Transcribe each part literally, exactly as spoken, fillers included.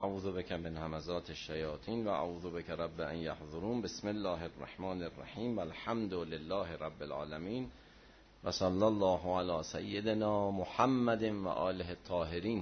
اعوذ بک من همزات الشیاطین و اعوذ بک رب ان یحضرون. بسم الله الرحمن الرحیم. الحمد لله رب العالمین و صلی الله علی سیدنا محمد و آله الطاهرین.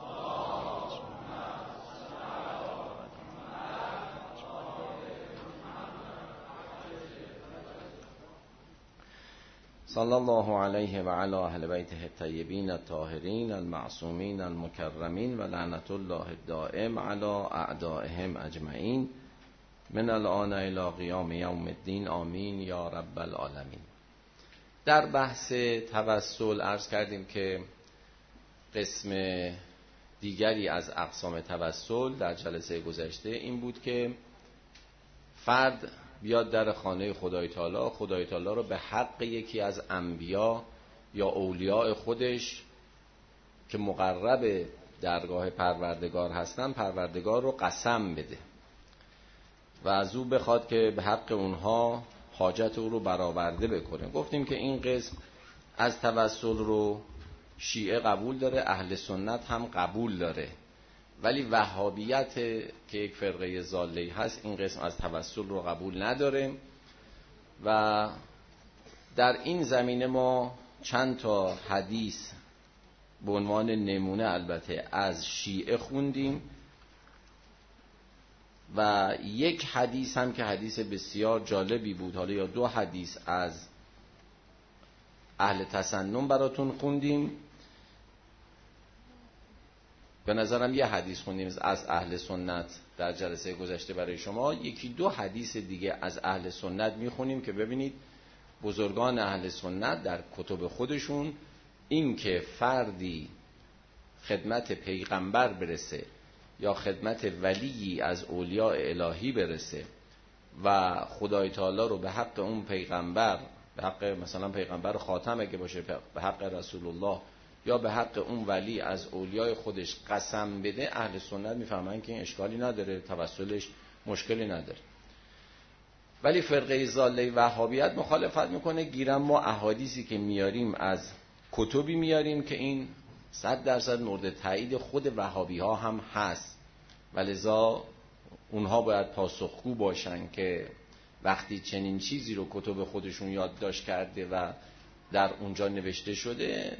صلی الله علیه و علی اهل بیته الطیبین الطاهرین المعصومین المکرمین و لعنت الله الدائم علی اعدائهم اجمعین من الان الی قیام یوم الدین آمین یا رب العالمین. در بحث توسل عرض کردیم که قسم دیگری از اقسام توسل در جلسه گذشته این بود که فرد بیاد در خانه خدای تعالی، خدای تعالی رو به حق یکی از انبیا یا اولیاء خودش که مقرب درگاه پروردگار هستن، پروردگار رو قسم بده و از او بخواد که به حق اونها حاجت او رو برآورده بکنه. گفتیم که این قسم از توسل رو شیعه قبول داره، اهل سنت هم قبول داره، ولی وهابیت که یک فرقه ضاله‌ای هست این قسم از توسل رو قبول نداره. و در این زمینه ما چند تا حدیث به عنوان نمونه البته از شیعه خوندیم و یک حدیث هم که حدیث بسیار جالبی بود، حالا یا دو حدیث از اهل تسنن براتون خوندیم. به نظرم یه حدیث خوندیم از اهل سنت در جلسه گذشته برای شما، یکی دو حدیث دیگه از اهل سنت میخونیم که ببینید بزرگان اهل سنت در کتب خودشون این که فردی خدمت پیغمبر برسه یا خدمت ولیی از اولیاء الهی برسه و خدای تعالی رو به حق اون پیغمبر، به حق مثلا پیغمبر خاتم اگه باشه، به حق رسول الله یا به حق اون ولی از اولیای خودش قسم بده، اهل سنت میفهمن که این اشکالی نداره، توسلش مشکلی نداره. ولی فرقه ضاله وهابیت مخالفت میکنه. گیرم ما احادیثی که میاریم از کتبی میاریم که این صد درصد مورد تایید خود وهابی ها هم هست، ولذا اونها باید پاسخگو باشن که وقتی چنین چیزی رو کتب خودشون یادداشت کرده و در اونجا نوشته شده،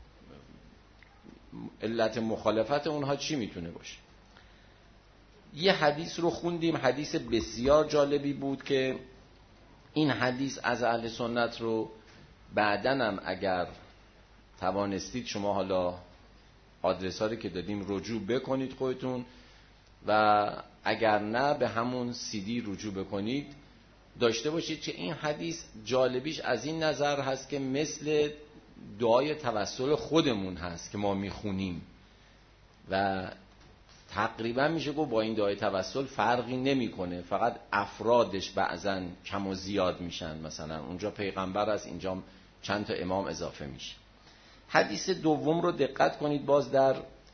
علت مخالفت اونها چی میتونه باشه. یه حدیث رو خوندیم، حدیث بسیار جالبی بود که این حدیث از اهل سنت رو بعدنم اگر توانستید شما حالا آدرس ها رو که دادیم رجوع بکنید خودتون و اگر نه به همون سی دی رجوع بکنید، داشته باشید که این حدیث جالبیش از این نظر هست که مثل دعای توسل خودمون هست که ما میخونیم و تقریبا میشه گفت با این دعای توسل فرقی نمیکنه، فقط افرادش بعضا کم و زیاد میشن، مثلا اونجا پیغمبر است، اینجا چند تا امام اضافه میشه. حدیث دوم رو دقت کنید، باز در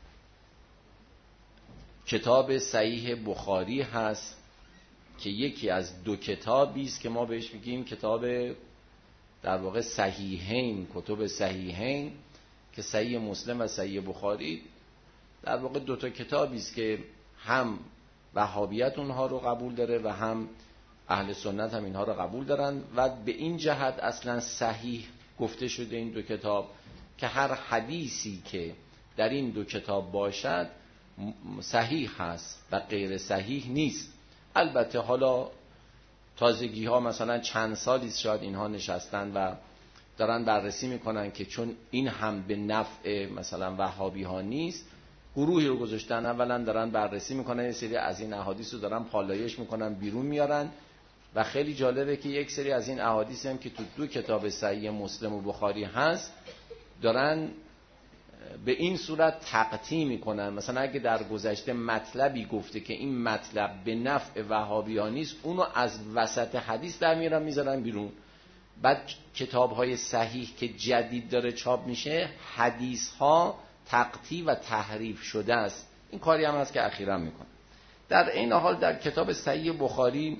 کتاب صحیح بخاری هست که یکی از دو کتابی است که ما بهش میگیم کتاب در واقع صحیحین، کتب صحیحین، که صحیح مسلم و صحیح بخاری در واقع دو تا کتابی است که هم وهابیت اونها رو قبول داره و هم اهل سنت هم اینها رو قبول دارن و به این جهت اصلا صحیح گفته شده این دو کتاب که هر حدیثی که در این دو کتاب باشد صحیح هست و غیر صحیح نیست. البته حالا تازگی ها مثلا چند سالی شاید اینها نشستن و دارن بررسی میکنن که چون این هم به نفع مثلا وهابی ها نیست، گروهی رو گذاشتن اولا دارن بررسی میکنن، یه سری از این احادیث رو دارن پالایش میکنن، بیرون میارن و خیلی جالبه که یک سری از این احادیث هم که تو دو کتاب صحیح مسلم و بخاری هست دارن به این صورت تقطیع میکنن. مثلا اگه در گذشته مطلبی گفته که این مطلب به نفع وهابیان نیست، اونو از وسط حدیث در میارن میذارن بیرون. بعد کتاب‌های صحیح که جدید داره چاپ میشه، حدیث‌ها تقطیع و تحریف شده است. این کاری هم هست که اخیراً میکنه. در این حال در کتاب صحیح بخاری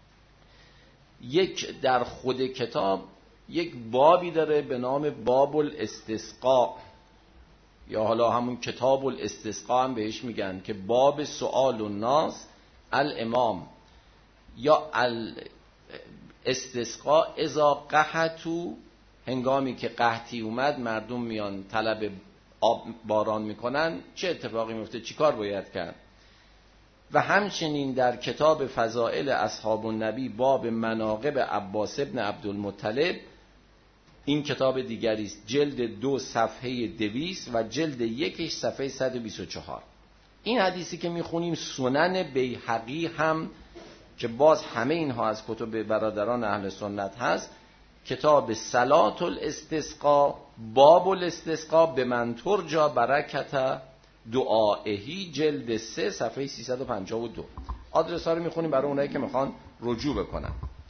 یک در خود کتاب یک بابی داره به نام باب الاستسقاء یا حالا همون کتاب الاستسقا هم بهش میگن که باب سؤال الناس الامام یا الاستسقا اذا قحطوا، هنگامی که قحطی اومد مردم میان طلب آب باران میکنن چه اتفاقی میفته، چی کار باید کرد. و همچنین در کتاب فضائل اصحاب النبی باب مناقب عباس ابن عبدالمطلب، این کتاب دیگری است، جلد دو صفحه دویست و جلد یکش صفحه صد و بیست و چهار. این حدیثی که میخونیم سنن بیهقی هم که باز همه اینها از کتب برادران اهل سنت هست، کتاب صلات الاستسقا باب الاستسقا به من ترجا برکت دعائهی، جلد سه صفحه سیصد و پنجاه و دو. آدرس ها رو میخونیم برای اونایی که میخوان رجوع بکنن.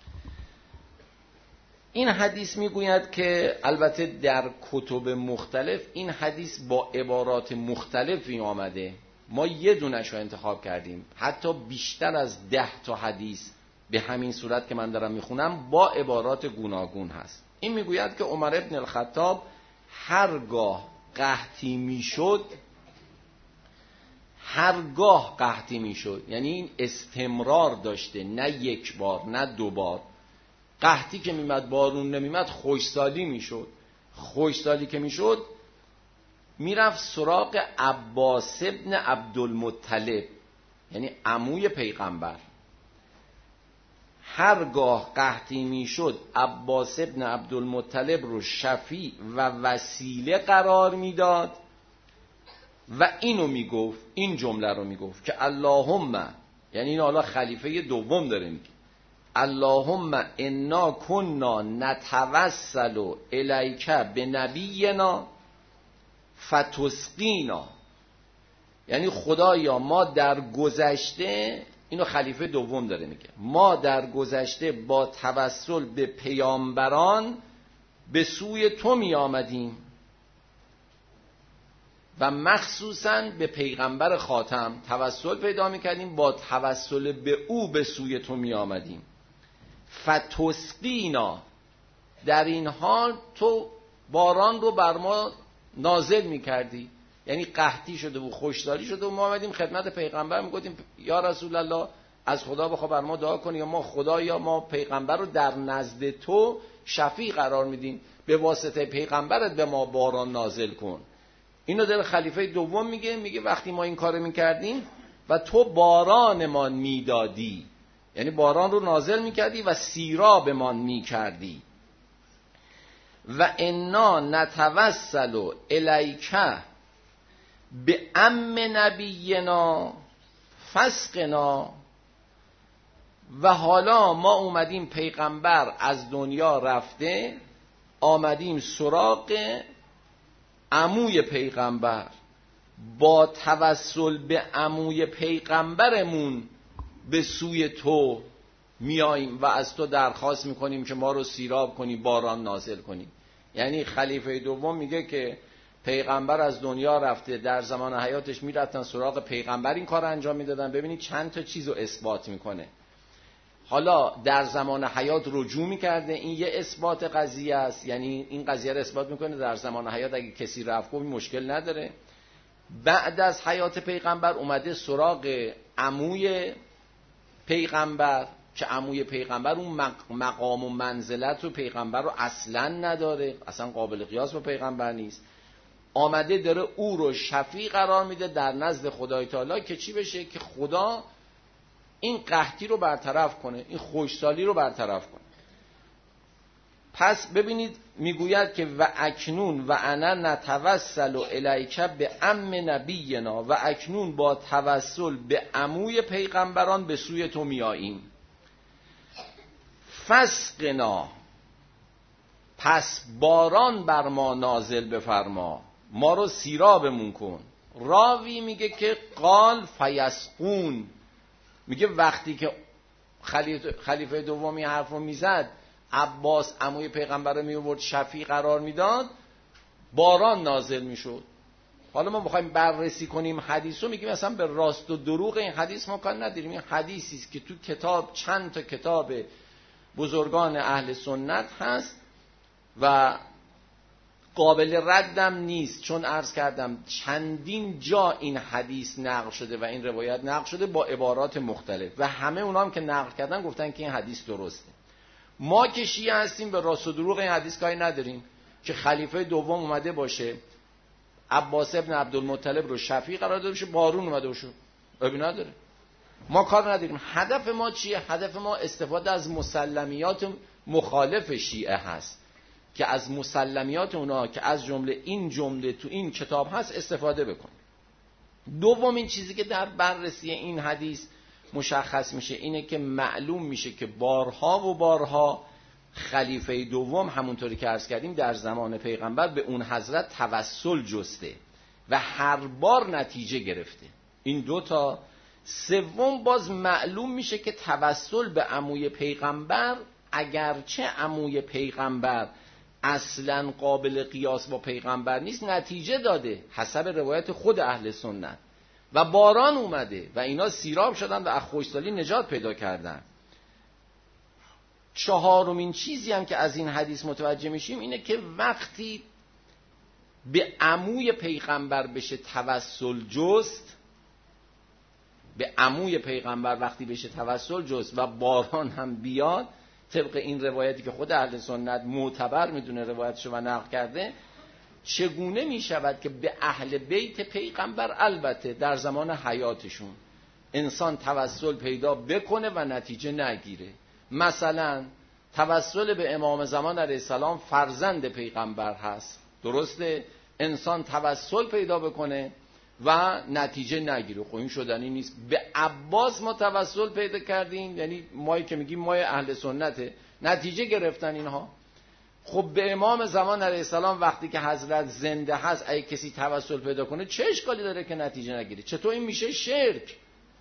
این حدیث میگوید که البته در کتب مختلف این حدیث با عبارات مختلفی آمده، ما یه دونش رو انتخاب کردیم، حتی بیشتر از ده تا حدیث به همین صورت که من دارم میخونم با عبارات گوناگون هست. این میگوید که عمر ابن الخطاب هرگاه قحطی میشد، هرگاه قحطی میشد یعنی این استمرار داشته، نه یک بار نه دو بار. قحطی که میمد بارون نمیمد خشکسالی میشد، خشکسالی که میشد میرفت سراغ عباس ابن عبدالمطلب یعنی عموی پیغمبر. هرگاه قحطی میشد عباس ابن عبدالمطلب رو شفیع و وسیله قرار میداد و اینو میگفت، این جمله رو میگفت که اللهم، یعنی این حالا خلیفه دوم داره میگه، اللهم انا کنا نتوسل الیک بنبینا فتسقینا، یعنی خدایا ما در گذشته، اینو خلیفه دوم داره میگه، ما در گذشته با توسل به پیامبران به سوی تو می آمدیم و مخصوصا به پیغمبر خاتم توسل پیدا میکردیم، با توسل به او به سوی تو می آمدیم. فتسقینا، در این حال تو باران رو بر ما نازل میکردی، یعنی قحطی شده و خشکسالی شده و ما آمدیم خدمت پیغمبر میگفتیم یا رسول الله از خدا بخوا بر ما دعا کنی، یا ما خدا یا ما پیغمبر رو در نزد تو شفیع قرار میدیم، به واسطه پیغمبرت به ما باران نازل کن. اینو در خلیفه دوم میگه، میگه وقتی ما این کارو میکردیم و تو باران ما میدادی، یعنی باران رو نازل میکردی و سیراب ما میکردی. و انا نتوسل الیک به ام نبینا فسقنا، و حالا ما اومدیم پیغمبر از دنیا رفته، آمدیم سراغ عموی پیغمبر، با توسل به عموی پیغمبرمون به سوی تو میاییم و از تو درخواست میکنیم که ما رو سیراب کنی، باران نازل کنی. یعنی خلیفه دوم میگه که پیغمبر از دنیا رفته، در زمان حیاتش میرفتن سراغ پیغمبر این کار انجام میدادن. ببینید چند تا چیز رو اثبات میکنه. حالا در زمان حیات رجوع میکرده، این یه اثبات قضیه است، یعنی این قضیه رو اثبات میکنه در زمان حیات اگه کسی رفت گفت مشکل نداره. بعد از حیات پیغمبر اومده سراغ عموی پیغمبر که عموی پیغمبر اون مقام و منزلت رو پیغمبر رو اصلا نداره، اصلا قابل قیاس با پیغمبر نیست. آمده داره او رو شفیع قرار میده در نزد خدای تعالی که چی بشه؟ که خدا این قحطی رو برطرف کنه، این خشکسالی رو برطرف کنه. پس ببینید میگوید که و اکنون و انا نتوسل الیک به ام نبینا، و اکنون با توسل به عموی پیغمبران به سوی تو میاییم. فسقنا، پس باران بر ما نازل بفرما، ما رو سیرابمون کن. راوی میگه که قال فیسقون، میگه وقتی که خلیفه, خلیفه دومی حرف رو میزد، عباس عموی پیغمبر رو میورد شفیع قرار میداد، باران نازل میشد. حالا ما بخوایم بررسی کنیم حدیث رو، میگیم مثلا به راست و دروغ این حدیث ما کار نداریم. این حدیثی است که تو کتاب، چند تا کتاب بزرگان اهل سنت هست و قابل ردم نیست، چون عرض کردم چندین جا این حدیث نقل شده و این روایت نقل شده با عبارات مختلف و همه اونا هم که نقل کردن گفتن که این حدیث درسته. ما که شیعه هستیم به راست و دروغ این حدیث کاری نداریم که خلیفه دوم اومده باشه عباس ابن عبدالمطلب رو شفیع قرار داده باشه بارون اومده باشه، ابی نداره. ما کار نداریم. هدف ما چیه؟ هدف ما استفاده از مسلمیات مخالف شیعه هست که از مسلمیات اونا که از جمله این جمله تو این کتاب هست استفاده بکن. دومین چیزی که در بررسی این حدیث مشخص میشه اینه که معلوم میشه که بارها و بارها خلیفه دوم همونطوری که عرض کردیم در زمان پیغمبر به اون حضرت توسل جسته و هر بار نتیجه گرفته. این دوتا. سوم باز معلوم میشه که توسل به عموی پیغمبر اگرچه عموی پیغمبر اصلا قابل قیاس با پیغمبر نیست نتیجه داده حسب روایت خود اهل سنت و باران اومده و اینا سیراب شدن و از خشکسالی نجات پیدا کردن. چهارمین چیزی هم که از این حدیث متوجه میشیم اینه که وقتی به عموی پیغمبر بشه توسل جست، به عموی پیغمبر وقتی بشه توسل جست و باران هم بیاد طبق این روایتی که خود اهل سنت معتبر میدونه روایتشو و نقل کرده، چگونه میشود که به اهل بیت پیغمبر البته در زمان حیاتشون انسان توسل پیدا بکنه و نتیجه نگیره؟ مثلا توسل به امام زمان علیه السلام فرزند پیغمبر هست، درسته؟ انسان توسل پیدا بکنه و نتیجه نگیره، خب این شدنی نیست. به عباس ما توسل پیدا کردیم، یعنی مایی که میگیم مای اهل سنته، نتیجه گرفتن اینها. خب به امام زمان علیه السلام وقتی که حضرت زنده هست اگه کسی توسل پیدا کنه چه اشکالی داره که نتیجه نگیره؟ چطور این میشه شرک؟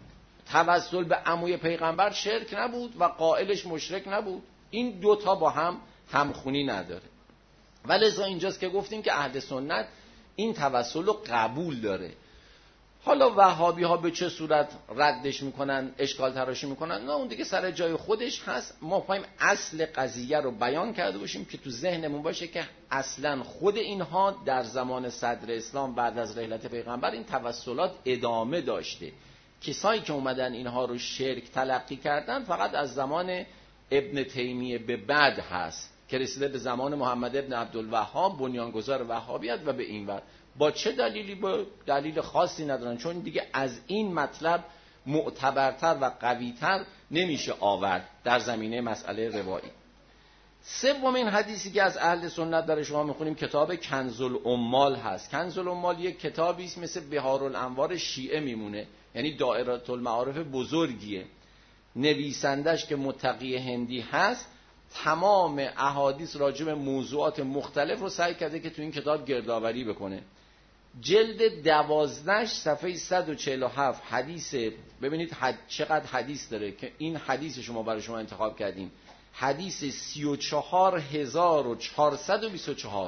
توسل به عموی پیغمبر شرک نبود و قائلش مشرک نبود. این دوتا با هم همخونی نداره. ولذا اینجاست که گفتیم که اهل سنت این توسل رو قبول داره. حالا وهابی ها به چه صورت ردش میکنن، اشکال تراشی میکنن، نه اون دیگه سر جای خودش هست. ما پایم اصل قضیه رو بیان کرده باشیم که تو ذهنمون باشه که اصلا خود اینها در زمان صدر اسلام بعد از رحلت پیغمبر این توسلات ادامه داشته. کسایی که اومدن اینها رو شرک تلقی کردن فقط از زمان ابن تیمیه به بعد هست که رسیده به زمان محمد ابن عبدالوهاب بنیانگذار وهابیت و به این ور. با چه دلیلی؟ با دلیل خاصی ندارن، چون دیگه از این مطلب معتبرتر و قویتر نمیشه آورد در زمینه مسئله روایی. سومین حدیثی که از اهل سنت برای شما میخونیم کتاب کنز الاموال هست. کنز الاموال یک کتابی است مثل بهارالانوار شیعه میمونه، یعنی دائره المعارف بزرگیه. نویسندش که متقی هندی هست تمام احادیث راجع به موضوعات مختلف رو سعی کرده که تو این کتاب گردآوری بکنه. جلد دوازدهش صفحه صد و چهل و هفت حدیث، ببینید حد چقدر حدیث داره که این حدیث شما برای شما انتخاب کردیم، حدیث سی و چهار هزار و چهارصد و بیست و چهار.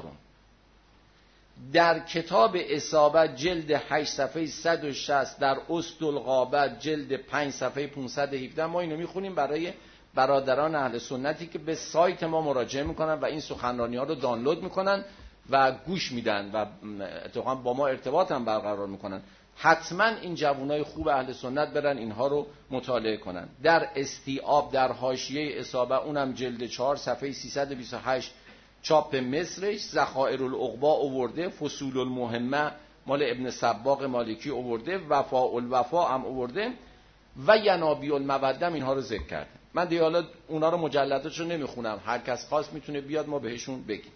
در کتاب اصابت جلد هشت صفحه صد و شصت، در اسدالغابت جلد پنج صفحه پانصد و هفده. ما اینو میخونیم برای برادران اهل سنتی که به سایت ما مراجعه میکنن و این سخنرانی ها رو دانلود میکنن و گوش میدن و اتفاقا با ما ارتباط هم برقرار میکنن. حتما این جوانای خوب اهل سنت برن اینها رو مطالعه کنن. در استیعاب در حاشیه اصابه، اونم جلد چهار صفحه سیصد و بیست و هشت چاپ مصرش، ذخائر العقبا آورده، فصول المهمه مال ابن سباق مالکی آورده، وفاء الوفا هم آورده و ینابی المودم اینها رو ذکر کرده. من دیگه حالا اونا رو مجلداتش رو نمیخونم، هر کس خواست میتونه بیاد ما بهشون بگیم.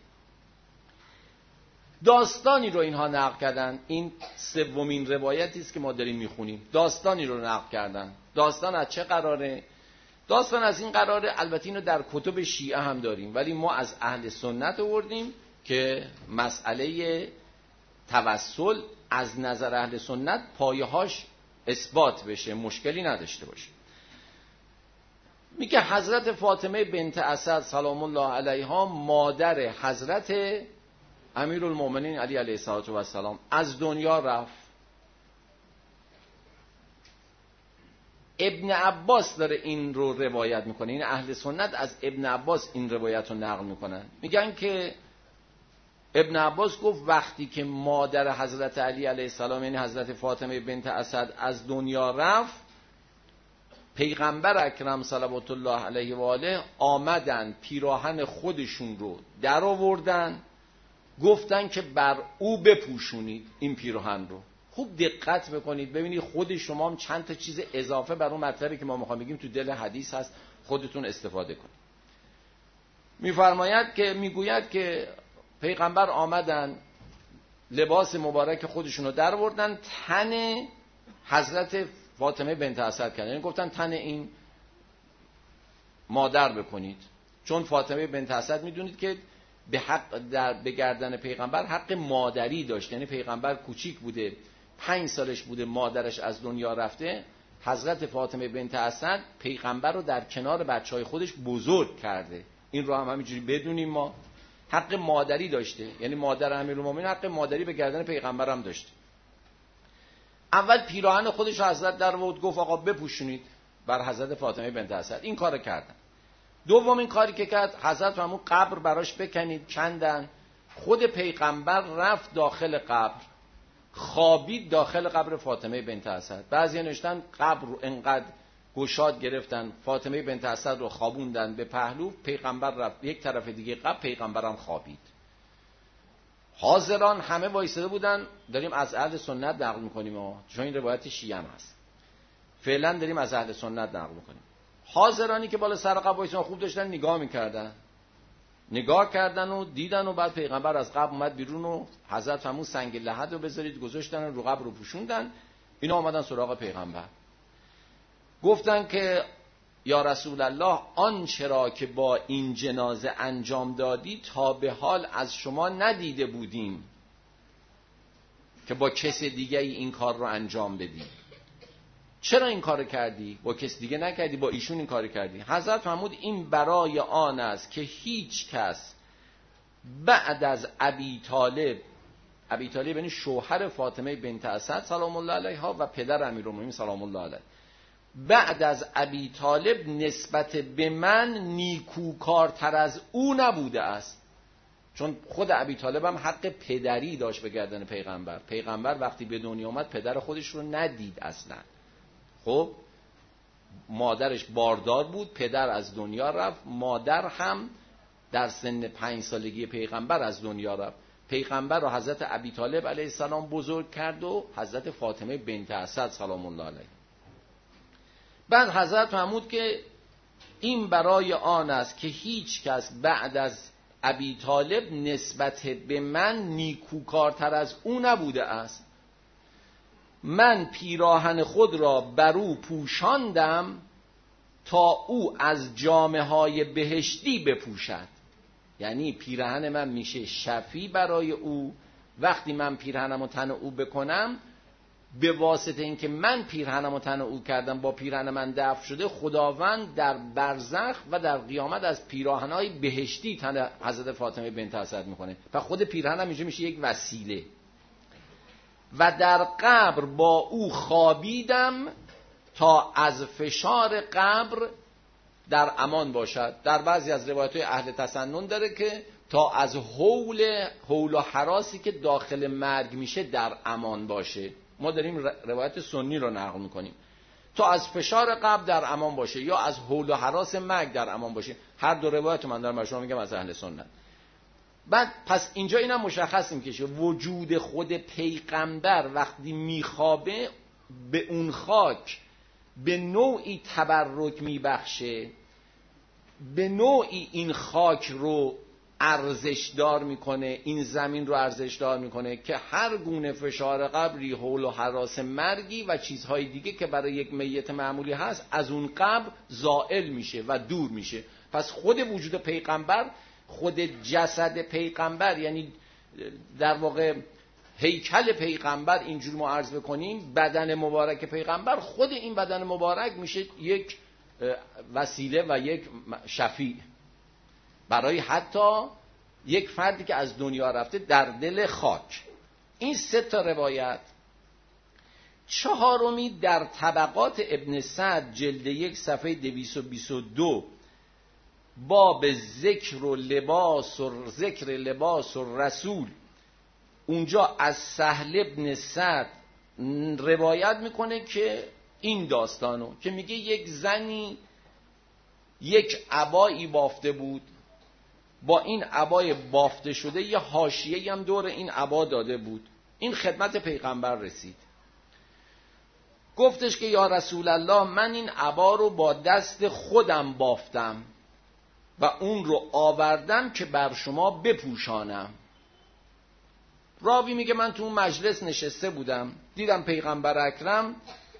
داستانی رو اینها نقل کردن. این سومین روایتی است که ما داریم میخونیم. داستانی رو نقل کردن. داستان از چه قراره؟ داستان از این قراره، البته اینو در کتب شیعه هم داریم ولی ما از اهل سنت آوردیم که مسئله توسل از نظر اهل سنت پایه‌هاش اثبات بشه، مشکلی نداشته باشه. میگه حضرت فاطمه بنت اسد سلام الله علیها مادر حضرت امیرالمومنین علی علیه السلام از دنیا رفت. ابن عباس داره این رو روایت میکنه، این اهل سنت از ابن عباس این روایت رو نقل میکنن. میگن که ابن عباس گفت وقتی که مادر حضرت علی علیه السلام یعنی حضرت فاطمه بنت اسد از دنیا رفت، پیغمبر اکرم صلوات الله علیه و آله آمدن پیراهن خودشون رو در آوردن، گفتن که بر او بپوشونید این پیراهن رو. خوب دقت بکنید ببینید خود شما هم چند تا چیز اضافه بر اون مطلبی که ما میخوام بگیم تو دل حدیث هست، خودتون استفاده کنید. میفرماید که میگوید که پیغمبر آمدن لباس مبارک خودشون رو در آوردن، تن حضرت فاطمه بنت اسد کردن، یعنی گفتن تن این مادر بکنید، چون فاطمه بنت اسد میدونید که به حق در به گردن پیغمبر حق مادری داشت، یعنی پیغمبر کوچیک بوده، پنج سالش بوده مادرش از دنیا رفته، حضرت فاطمه بنت اسد پیغمبر رو در کنار بچهای خودش بزرگ کرده. این رو هم همینجوری بدونیم ما، حق مادری داشته، یعنی مادر امیرالمومنین حق مادری به گردن پیغمبر هم داشته. اول پیراهن خودش رو حضرت در آورد، گفت آقا بپوشونید بر حضرت فاطمه بنت اسد، این کارو کردن. دومین کاری که کرد حضرت همون قبر براش بکنید، کندن. خود پیغمبر رفت داخل قبر، خوابید داخل قبر فاطمه بنت اسد. بعضی نوشتن قبر رو انقدر گشاد گرفتن فاطمه بنت اسد رو خوابوندن به پهلو، پیغمبر رفت یک طرف دیگه قبر، پیغمبرم خوابید. حاضران همه وایساده بودن، داریم از اهل سنت نقل میکنیم ها، چون این روایت شیعه هم هست، فعلا داریم از اهل سنت نقل میکنیم. حاضرانی که بالا سر قبر وایسادن خوب داشتن نگاه میکردن، نگاه کردن و دیدن و بعد پیغمبر از قبر اومد بیرون و حضرت فرمود سنگ لحد رو بذارید، گذاشتن رو قبر رو پوشوندن. اینا آمدن سراغ پیغمبر، گفتن که یا رسول الله آن چرا که با این جنازه انجام دادی تا به حال از شما ندیده بودیم که با کس دیگه این کار رو انجام بدی. چرا این کار کردی؟ با کس دیگه نکردی، با ایشون این کار کردی. حضرت فرمود این برای آن است که هیچ کس بعد از ابی طالب، ابی طالب یعنی شوهر فاطمه بنت اسد سلام الله علیها و پدر امیرالمومنین سلام الله علیه، بعد از ابی طالب نسبت به من نیکوکارتر از او نبوده است. چون خود ابی طالب هم حق پدری داشت به گردن پیغمبر. پیغمبر وقتی به دنیا آمد پدر خودش رو ندید اصلا. خب مادرش باردار بود، پدر از دنیا رفت، مادر هم در سن پنج سالگی پیغمبر از دنیا رفت. پیغمبر رو حضرت ابی طالب علیه السلام بزرگ کرد و حضرت فاطمه بنت اسد سلام الله علیه. بعد حضرت فرمود که این برای آن است که هیچ کس بعد از ابی طالب نسبت به من نیکوکارتر از او نبوده است. من پیراهن خود را بر او پوشاندم تا او از جامه های بهشتی بپوشد. یعنی پیراهن من میشه شفی برای او. وقتی من پیراهنم و تن او بکنم، به واسطه اینکه من پیراهنم و تن او کردم، با پیراهن من دفن شده، خداوند در برزخ و در قیامت از پیراهنهای بهشتی تن حضرت فاطمه بنت اسد میکنه. و خود پیراهنم میشه میشه یک وسیله. و در قبر با او خوابیدم تا از فشار قبر در امان باشد. در بعضی از روایت‌های اهل تسنن داره که تا از حول حول و هراسی که داخل مرگ میشه در امان باشه. ما داریم روایت سنی رو نقل میکنیم، تا از فشار قبر در امان باشه یا از حول و هراس مرگ در امان باشه. هر دو روایت من دارم برای شما میگم از اهل سنت. بعد پس اینجا اینم مشخص میشه وجود خود پیغمبر وقتی میخوابه به اون خاک به نوعی تبرک میبخشه، به نوعی این خاک رو ارزشدار میکنه، این زمین رو ارزشدار میکنه که هر گونه فشار قبری، حول و هراس مرگی و چیزهای دیگه که برای یک میت معمولی هست از اون قبر زائل میشه و دور میشه. پس خود وجود پیغمبر، خود جسد پیغمبر، یعنی در واقع هیکل پیغمبر، اینجور ما عرض بکنیم بدن مبارک پیغمبر، خود این بدن مبارک میشه یک وسیله و یک شفیع برای حتی یک فردی که از دنیا رفته در دل خاک. این سه تا روایت. چهارمی در طبقات ابن سعد جلد یک صفحه دویست و بیست و دو باب ذکر و لباس و ذکر لباس و رسول، اونجا از سهل ابن سعد روایت میکنه که این داستانو که میگه یک زنی یک عبایی بافته بود، با این عبای بافته شده یه حاشیه‌ای هم دور این عبا داده بود. این خدمت پیغمبر رسید، گفتش که یا رسول الله من این عبا رو با دست خودم بافتم و اون رو آوردم که بر شما بپوشانم. راوی میگه من تو اون مجلس نشسته بودم، دیدم پیغمبر اکرم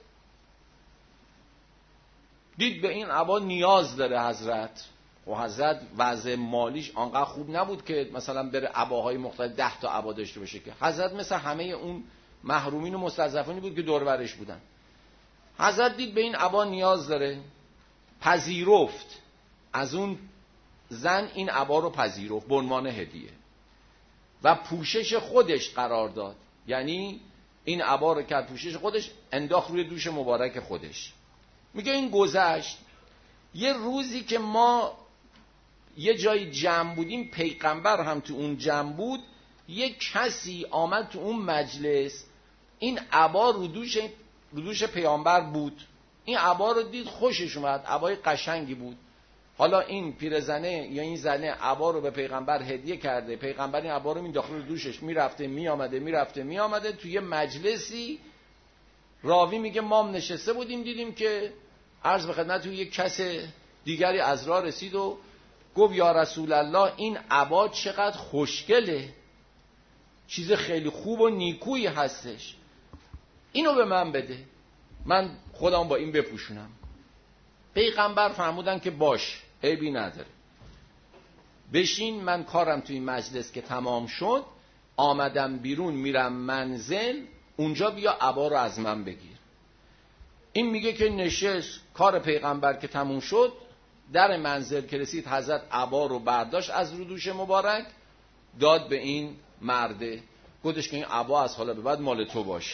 دید به این عبا نیاز داره حضرت، و حضرت وضع مالیش آنقدر خوب نبود که مثلا بره عباهای مختلف ده تا عبا داشته باشه، که حضرت مثل همه اون محرومین و مستضعفینی بود که دور برش بودن. حضرت دید به این عبا نیاز داره، پذیرفت از اون زن این عبا رو، پذیرفت به عنوان هدیه و پوشش خودش قرار داد. یعنی این عبا رو کرد پوشش خودش، انداخت روی دوش مبارک خودش. میگه این گذشت. یه روزی که ما یه جای جمع بودیم، پیغمبر هم تو اون جمع بود، یه کسی آمد تو اون مجلس، این عبا رو دوش رو دوش پیامبر بود. این عبا رو دید خوشش اومد، عبای قشنگی بود. حالا این پیرزنه یا این زنه عبا رو به پیغمبر هدیه کرده، پیغمبر این عبا رو مینداخت رو دوشش، میرفته میآمده میرفته میآمده. توی مجلسی راوی میگه ما هم نشسته بودیم، دیدیم که عرض به خدمت توی یک کس دیگری از راه رسید و گفت یا رسول الله این عبا چقدر خوشگله، چیز خیلی خوب و نیکویی هستش، اینو به من بده، من خودم با این بپوشونم. پیغمبر فرمودن که باش، عیبی نداره، بشین، من کارم توی مجلس که تمام شد آمدم بیرون میرم منزل، اونجا بیا عبا رو از من بگیر. این میگه که نشست، کار پیغمبر که تموم شد، در منزل که رسید حضرت عبا رو برداشت از رو دوش مبارک، داد به این مرده، گفتش که این عبا از حالا به بعد مال تو باشه.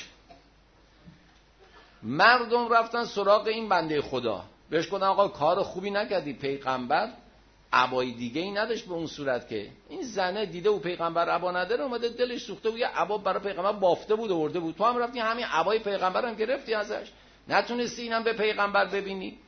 مردم رفتن سراغ این بنده خدا، بهش گفتن آقا کار خوبی نکردی، پیغمبر عبای دیگه ای نداشت به اون صورت که این زنه دیده و پیغمبر عبا نداره، اومده دلش سوخته و یه عبا برای پیغمبر بافته بود و آورده بود، تو هم رفتی همین عبای پیغمبر هم گرفتی ازش، نتونستی اینم به پیغمبر ببینی.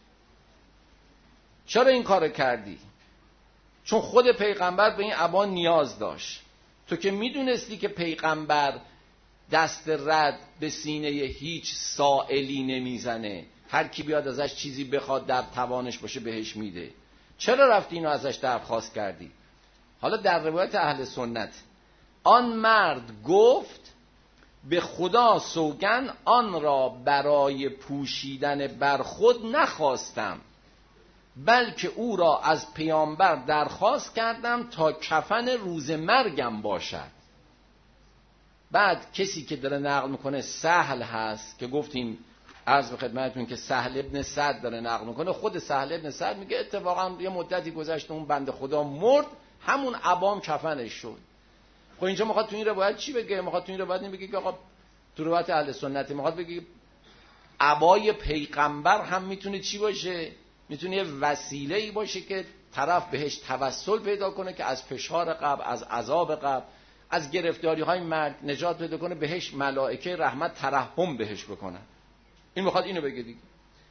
چرا این کار کردی؟ چون خود پیغمبر به این عبا نیاز داشت. تو که میدونستی که پیغمبر دست رد به سینه هیچ سائلی نمیزنه، هر کی بیاد ازش چیزی بخواد در توانش باشه بهش میده، چرا رفتی اینو ازش درخواست کردی؟ حالا در روایت اهل سنت آن مرد گفت به خدا سوگن آن را برای پوشیدن بر خود نخواستم، بلکه او را از پیامبر درخواست کردم تا کفن روز مرگم باشد. بعد کسی که داره نقل میکنه سهل هست که گفتیم عرض به خدمتتون که سهل ابن سعد داره نقل میکنه. خود سهل ابن سعد میگه اتفاقا یه مدتی گذشت اون بنده خدا مرد، همون عبام کفنش شد. خب اینجا میخواد تو این روایت چی بگه؟ میخواد تو این روایت بگه که آقا تو روایت اهل سنت میخواد بگه عبای پیغمبر هم میتونه چی باشه؟ میتونه یه وسیله‌ای باشه که طرف بهش توسل پیدا کنه که از فشار قبر، از عذاب قبر، از گرفتاری‌های مرگ نجات پیدا کنه، بهش ملائکه رحمت ترحم بهش بکنن. این میخواد اینو بگه دیگه.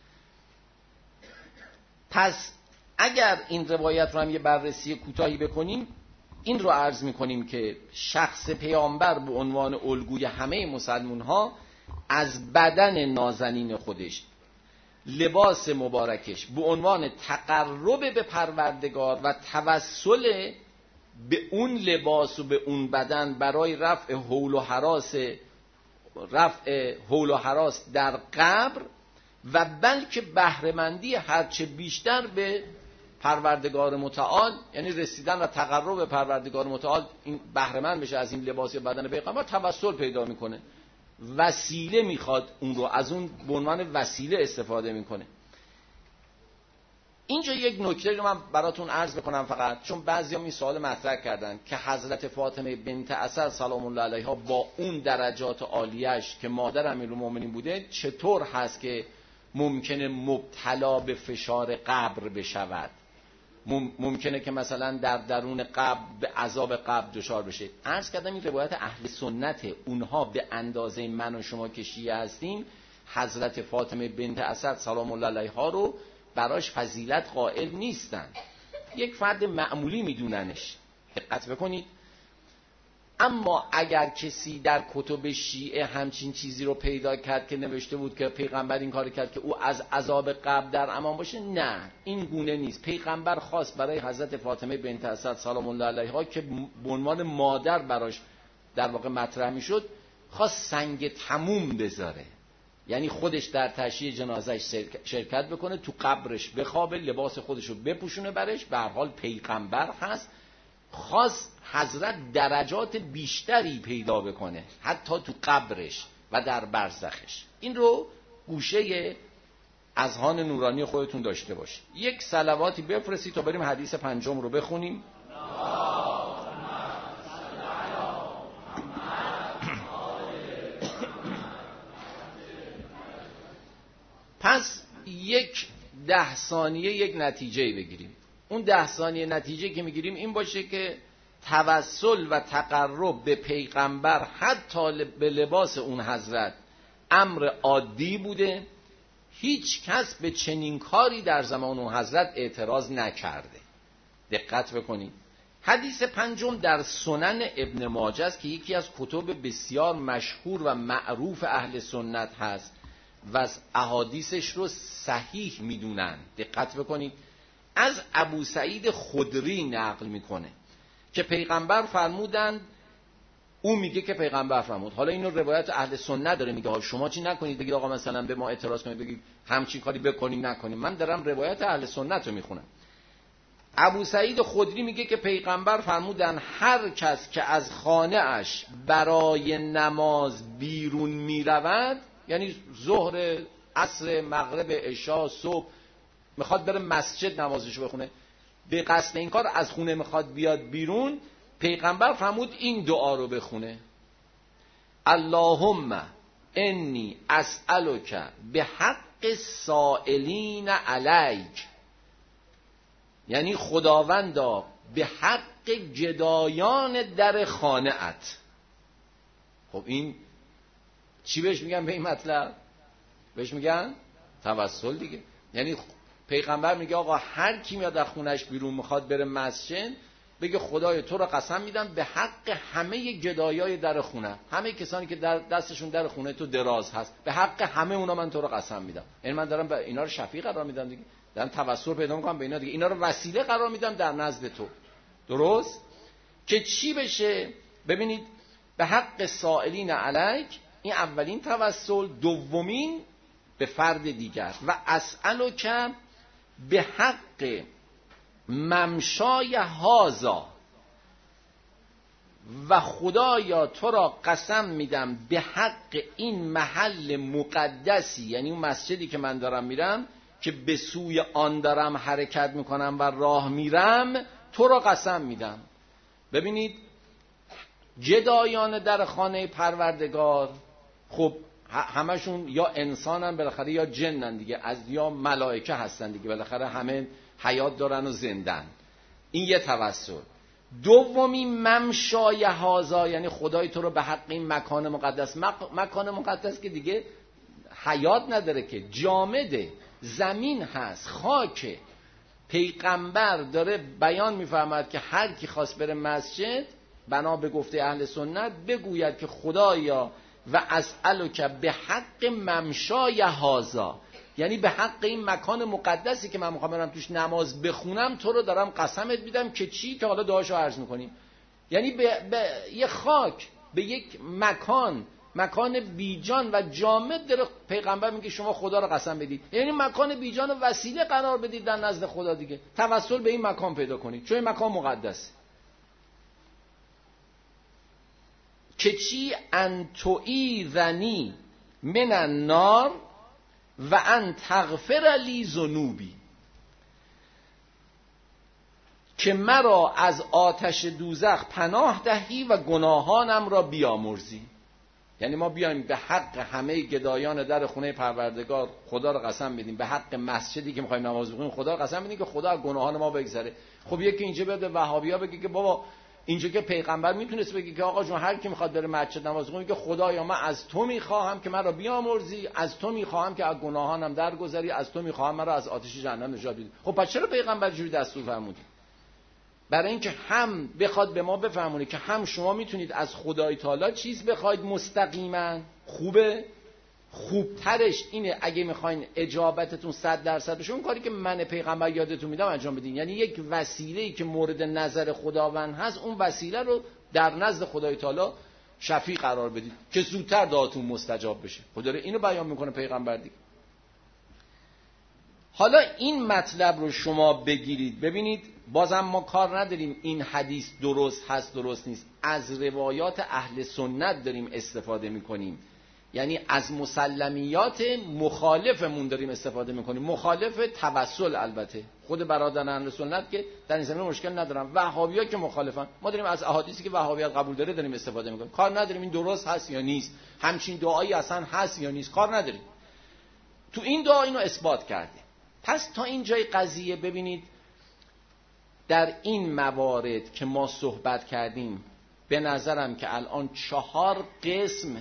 پس اگر این روایت رو هم یه بررسی کوتاهی بکنیم، این رو عرض میکنیم که شخص پیامبر به عنوان الگوی همه مسلمون ها از بدن نازنین خودش، لباس مبارکش به عنوان تقرب به پروردگار و توسل به اون لباس و به اون بدن برای رفع هول و هراس رفع هول و هراس در قبر و بلکه بهره‌مندی هرچه بیشتر به پروردگار متعال، یعنی رسیدن و تقرب به پروردگار متعال، این بهره‌مند بشه از این لباس بدن پیغمبر، توسل پیدا میکنه، وسیله میخواد اون رو، از اون به عنوان وسیله استفاده میکنه. اینجا یک نکته رو من براتون عرض بکنم فقط، چون بعضی‌ها این سوال مطرح کردن که حضرت فاطمه بنت اسد سلام الله علیها با اون درجات عالیش که مادر امیرالمومنین بوده چطور هست که ممکنه مبتلا به فشار قبر بشود؟ ممکنه که مثلا در درون قبر به عذاب قبر دچار بشه. عرض کردم این روایت اهل سنت، اونها به اندازه من و شما که شیعه هستیم حضرت فاطمه بنت اسد سلام الله علیها رو براش فضیلت قائل نیستن، یک فرد معمولی میدوننش. دقت بکنید. اما اگر کسی در کتب شیعه همچین چیزی رو پیدا کرد که نوشته بود که پیغمبر این کار کرد که او از عذاب قبر در امان باشه، نه، این گونه نیست. پیغمبر خواست برای حضرت فاطمه بنت اسد سلام الله علیها که به عنوان مادر براش در واقع مطرح میشد، خواست سنگ تموم بذاره، یعنی خودش در تشییع جنازهش شرکت بکنه، تو قبرش بخوابه، لباس خودشو بپوشونه برش، به هر حال پیغمبر هست. خواست حضرت درجات بیشتری پیدا بکنه حتی تو قبرش و در برزخش. این رو گوشه اذهان نورانی خودتون داشته باشید. یک صلواتی بفرستید تا بریم حدیث پنجم رو بخونیم. پس یک ده ثانیه یک نتیجه بگیریم. اون ده ثانیه نتیجه که میگیریم این باشه که توسل و تقرب به پیغمبر حتی به لباس اون حضرت امر عادی بوده، هیچ کس به چنین کاری در زمان اون حضرت اعتراض نکرده. دقت بکنید. حدیث پنجم در سنن ابن ماجه است که یکی از کتب بسیار مشهور و معروف اهل سنت هست و از احادیثش رو صحیح میدونن. دقت بکنید. از ابو سعید خدری نقل میکنه که پیغمبر فرمودند، او میگه که پیغمبر فرمود. حالا اینو روایت اهل سنت داره میگه، شما چی نکنید بگید آقا مثلا به ما اعتراض کنید بگید همچین کاری بکنیم نکنیم. من دارم روایت اهل سنت رو میخونم. ابو سعید خدری میگه که پیغمبر فرمودن هر کس که از خانه اش برای نماز بیرون میرود، یعنی ظهر، عصر، مغرب، عشاء، صبح، میخواد بره مسجد نمازشو بخونه، به قصد این کار از خونه میخواد بیاد بیرون، پیغمبر فرمود این دعا رو بخونه: اللهم انی اسألک به حق سائلین علیک، یعنی خداوندا به حق جدایان در خانه ات. خب این چی بهش میگن به این مطلب؟ بهش میگن توسل دیگه. یعنی پیغمبر میگه آقا هر کی میاد از خونش بیرون میخواد بره مسجد، بگه خدای تو رو قسم میدم به حق همه گدایای در خونه، همه کسانی که در دستشون در خونه تو دراز هست، به حق همه اونا من تو رو قسم میدم. یعنی من دارم به اینا رو شفیع قرار میدم دیگه، دارم توسل پیدا میکنم به اینا دیگه، اینا رو وسیله قرار میدم در نزد تو. درست؟ که چی بشه؟ ببینید، به حق سائلین علیک، این اولین توسل. دومین به فرد دیگر، و اسألک به حق ممشای هازا، و خدایا تو را قسم میدم به حق این محل مقدسی، یعنی اون مسجدی که من دارم میرم که به سوی آن دارم حرکت میکنم و راه میرم، تو را قسم میدم. ببینید، جدایان در خانه پروردگار خب همشون یا انسانن بالاخره یا جنن دیگه، از یا ملائکه هستن دیگه، بالاخره همه حیات دارن و زندن. این یه توسل. دومی ممشای هازا، یعنی خدای تو رو به حق این مکان مقدس، مک... مکان مقدس که دیگه حیات نداره که، جامده، زمین هست، خاکه. پیغمبر داره بیان میفرماید که هر کی خواست بره مسجد، بنا به گفته اهل سنت، بگوید که خدایا و اسألک به حق ممشای هازا، یعنی به حق این مکان مقدسی که من میخوام برم توش نماز بخونم، تو رو دارم قسمت میدم که چی؟ که حالا دعاشو عرض میکنیم. یعنی به, به یه خاک، به یک مکان، مکان بیجان و جامد داره پیغمبر میگه شما خدا رو قسم بدید، یعنی مکان بیجان و وسیله قرار بدید در نزد خدا دیگه، توسل به این مکان پیدا کنید چون این مکان مقدسه. که چی؟ ان تعیذنی من النار و ان تغفر لی ذنوبی، که مرا از آتش دوزخ پناه دهی و گناهانم را بیامرزی. یعنی ما بیایم به حق همه گدایان در خونه پروردگار خدا رو قسم بدیم، به حق مسجدی که می‌خوایم نماز بخونیم خدا رو قسم بدیم که خدا از گناهان ما بگذره. خب یکی اینجا بیاد به وهابی‌ها بگه که بابا اینجا که پیغمبر میتونست بگه که آقا جون هر کی میخواد بره مسجد نماز بخونه که خدایا من از تو میخواهم که مرا بیامرزی، از تو میخواهم که از گناهانم درگذری، از تو میخواهم مرا از آتش جهنم نجات بدی. خب پس چرا پیغمبر جوری دستور فرمودی؟ برای اینکه هم بخواد به ما بفهمونه که هم شما میتونید از خدای تعالی چیز بخواید مستقیما. خوبه خوبترش اینه اگه میخواین اجابتتون صد درصد بشه اون کاری که من پیغمبر یادتون میدم انجام بدین. یعنی یک وسیله‌ای که مورد نظر خداوند هست اون وسیله رو در نزد خدای تعالی شفیع قرار بدید که زودتر دعاتون مستجاب بشه. خود داره اینو بیان میکنه پیغمبر دیگه. حالا این مطلب رو شما بگیرید ببینید، بازم ما کار نداریم این حدیث درست هست درست نیست، از روایات اهل سنت داریم استفاده میکنیم، یعنی از مسلمیات مخالفمون داریم استفاده میکنیم. مخالف توسل البته، خود برادران اهل سنت که در این زمینه مشکل ندارن، وهابی‌ها که مخالفن، ما داریم از احادیثی که وهابیت قبول داره داریم استفاده میکنیم. کار نداریم این درست هست یا نیست، همچین دعایی اصلا هست یا نیست، کار نداریم. تو این دعا اینو اثبات کرده. پس تا این جای قضیه ببینید در این موارد که ما صحبت کردیم به نظرم که الان چهار قسم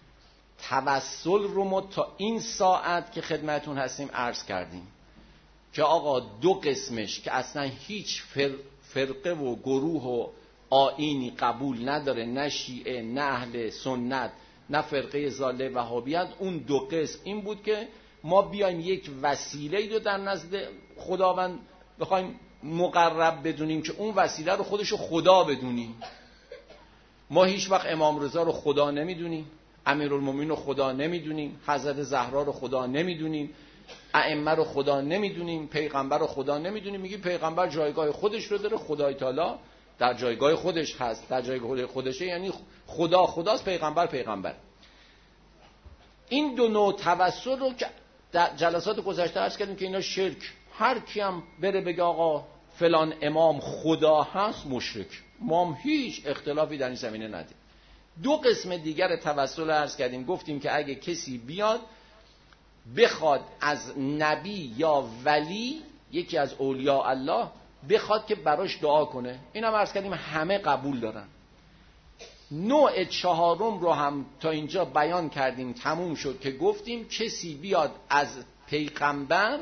توسل رو ما تا این ساعت که خدمتون هستیم عرض کردیم که آقا دو قسمش که اصلا هیچ فرقه و گروه و آیینی قبول نداره، نه شیعه نه اهل سنت نه فرقه ضاله وهابیت، اون دو قسم این بود که ما بیایم یک وسیله‌ای رو در نزد خداوند بخوایم مقرب بدونیم که اون وسیله رو خودشو خدا بدونیم. ما هیچ وقت امام رضا رو خدا نمیدونیم، امیرالمومنین رو خدا نمیدونیم، حضرت زهرا رو خدا نمیدونیم، ائمه رو خدا نمیدونیم، پیغمبر رو خدا نمیدونیم. میگی پیغمبر جایگاه خودش رو داره، خدای تعالی در جایگاه خودش هست، در جایگاه خودشه، یعنی خدا خداست، پیغمبر پیغمبر. این دو نوع توسل رو که در جلسات گذشته عرض کردیم که اینا شرک، هر کی هم بره بگه آقا فلان امام خدا هست مشرک. ما هم هیچ اختلافی در این زمینه نداریم. دو قسم دیگر توسل عرض کردیم، گفتیم که اگه کسی بیاد بخواد از نبی یا ولی یکی از اولیاء الله بخواد که براش دعا کنه، این هم عرض کردیم همه قبول دارن. نوع چهارم رو هم تا اینجا بیان کردیم، تموم شد که گفتیم کسی بیاد از پیغمبر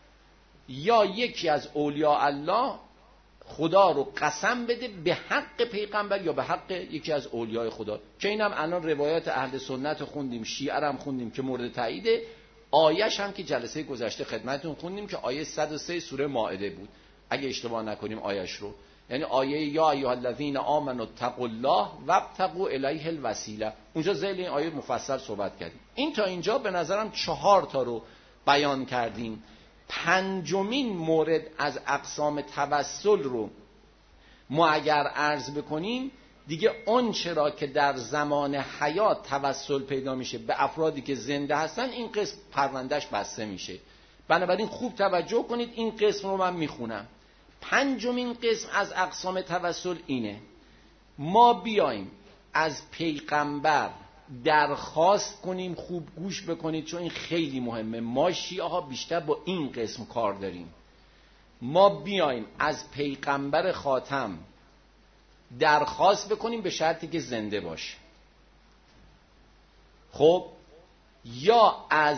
یا یکی از اولیاء الله خدا رو قسم بده به حق پیغمبر یا به حق یکی از اولیاء خدا، که اینم الان روایات اهل سنت خوندیم، شیعه هم خوندیم که مورد تاییده. آیش هم که جلسه گذشته خدمتتون خوندیم که آیه صد و سه سوره مائده بود اگه اشتباه نکنیم آیش رو، یعنی آیه یا ایها الذین آمنوا اتقوا الله وابتغوا الیه الوسیله. اونجا ذیل این آیه مفصل صحبت کردیم. این تا اینجا به نظرم چهار تا رو بیان کردیم. پنجمین مورد از اقسام توسل رو ما اگر عرض بکنیم دیگه اون چرا که در زمان حیات توسل پیدا میشه به افرادی که زنده هستن، این قسم پروندهش بسته میشه. بنابراین خوب توجه کنید، این قسم رو من میخونم. پنجمین قسم از اقسام توسل اینه ما بیایم از پیغمبر درخواست کنیم، خوب گوش بکنید چون این خیلی مهمه، ما شیعه ها بیشتر با این قسم کار داریم. ما بیایم از پیغمبر خاتم درخواست بکنیم به شرطی که زنده باشه. خب یا از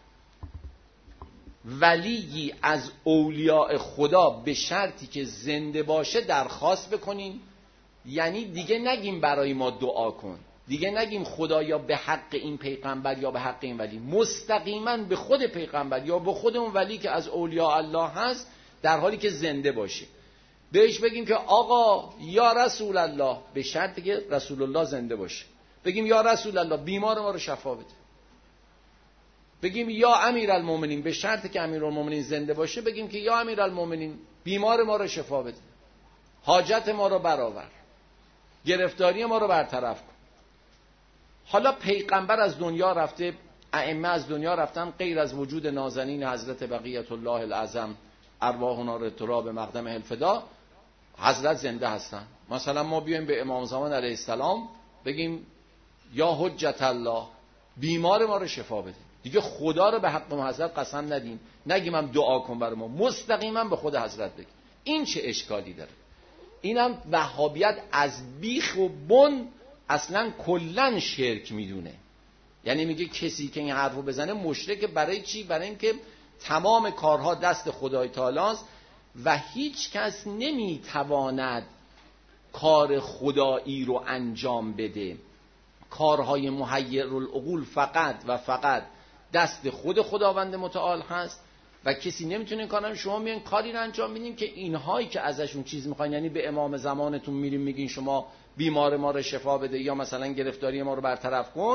ولیی از اولیاء خدا به شرطی که زنده باشه درخواست بکنیم، یعنی دیگه نگیم برای ما دعا کن، دیگه نگیم خدایا به حق این پیغمبر یا به حق این ولی، مستقیما به خود پیغمبر یا به خود اون ولی که از اولیاء الله هست در حالی که زنده باشه بهش بگیم که آقا یا رسول الله، به شرطی که رسول الله زنده باشه، بگیم یا رسول الله بیمار ما رو شفا بده. بگیم یا امیرالمومنین، به شرطی که امیرالمومنین زنده باشه بگیم که یا امیرالمومنین بیمار ما رو شفا بده، حاجت ما رو برآور، گرفتاری ما رو برطرف کن. حالا پیغمبر از دنیا رفته، ائمه از دنیا رفتن، غیر از وجود نازنین حضرت بقیت الله العظم ارواحنا رو تراب مقدم الفدا، حضرت زنده هستن. مثلا ما بیایم به امام زمان علیه السلام بگیم یا حجت الله بیمار ما رو شفا بده. دیگه خدا رو به حق حضرت قسم ندیم، نگیم هم دعا کن برای ما، مستقیما به خود حضرت بگیم. این چه اشکالی داره؟ اینم وهابیت از بیخ و بن اصلا کلن شرک میدونه. یعنی میگه کسی که این حرفو بزنه مشرک. برای چی؟ برای اینکه تمام کارها دست خدای تعالی است و هیچ کس نمیتواند کار خدایی رو انجام بده. کارهای محیر العقول فقط و فقط دست خود خداوند متعال هست و کسی نمیتونه این کارو. شما میان کاری رو انجام میدین که اینهایی که ازشون چیز میخواین، یعنی به امام زمانتون میریم میگین شما بیمار ما رو شفا بده یا مثلا گرفتاری ما رو برطرف کن،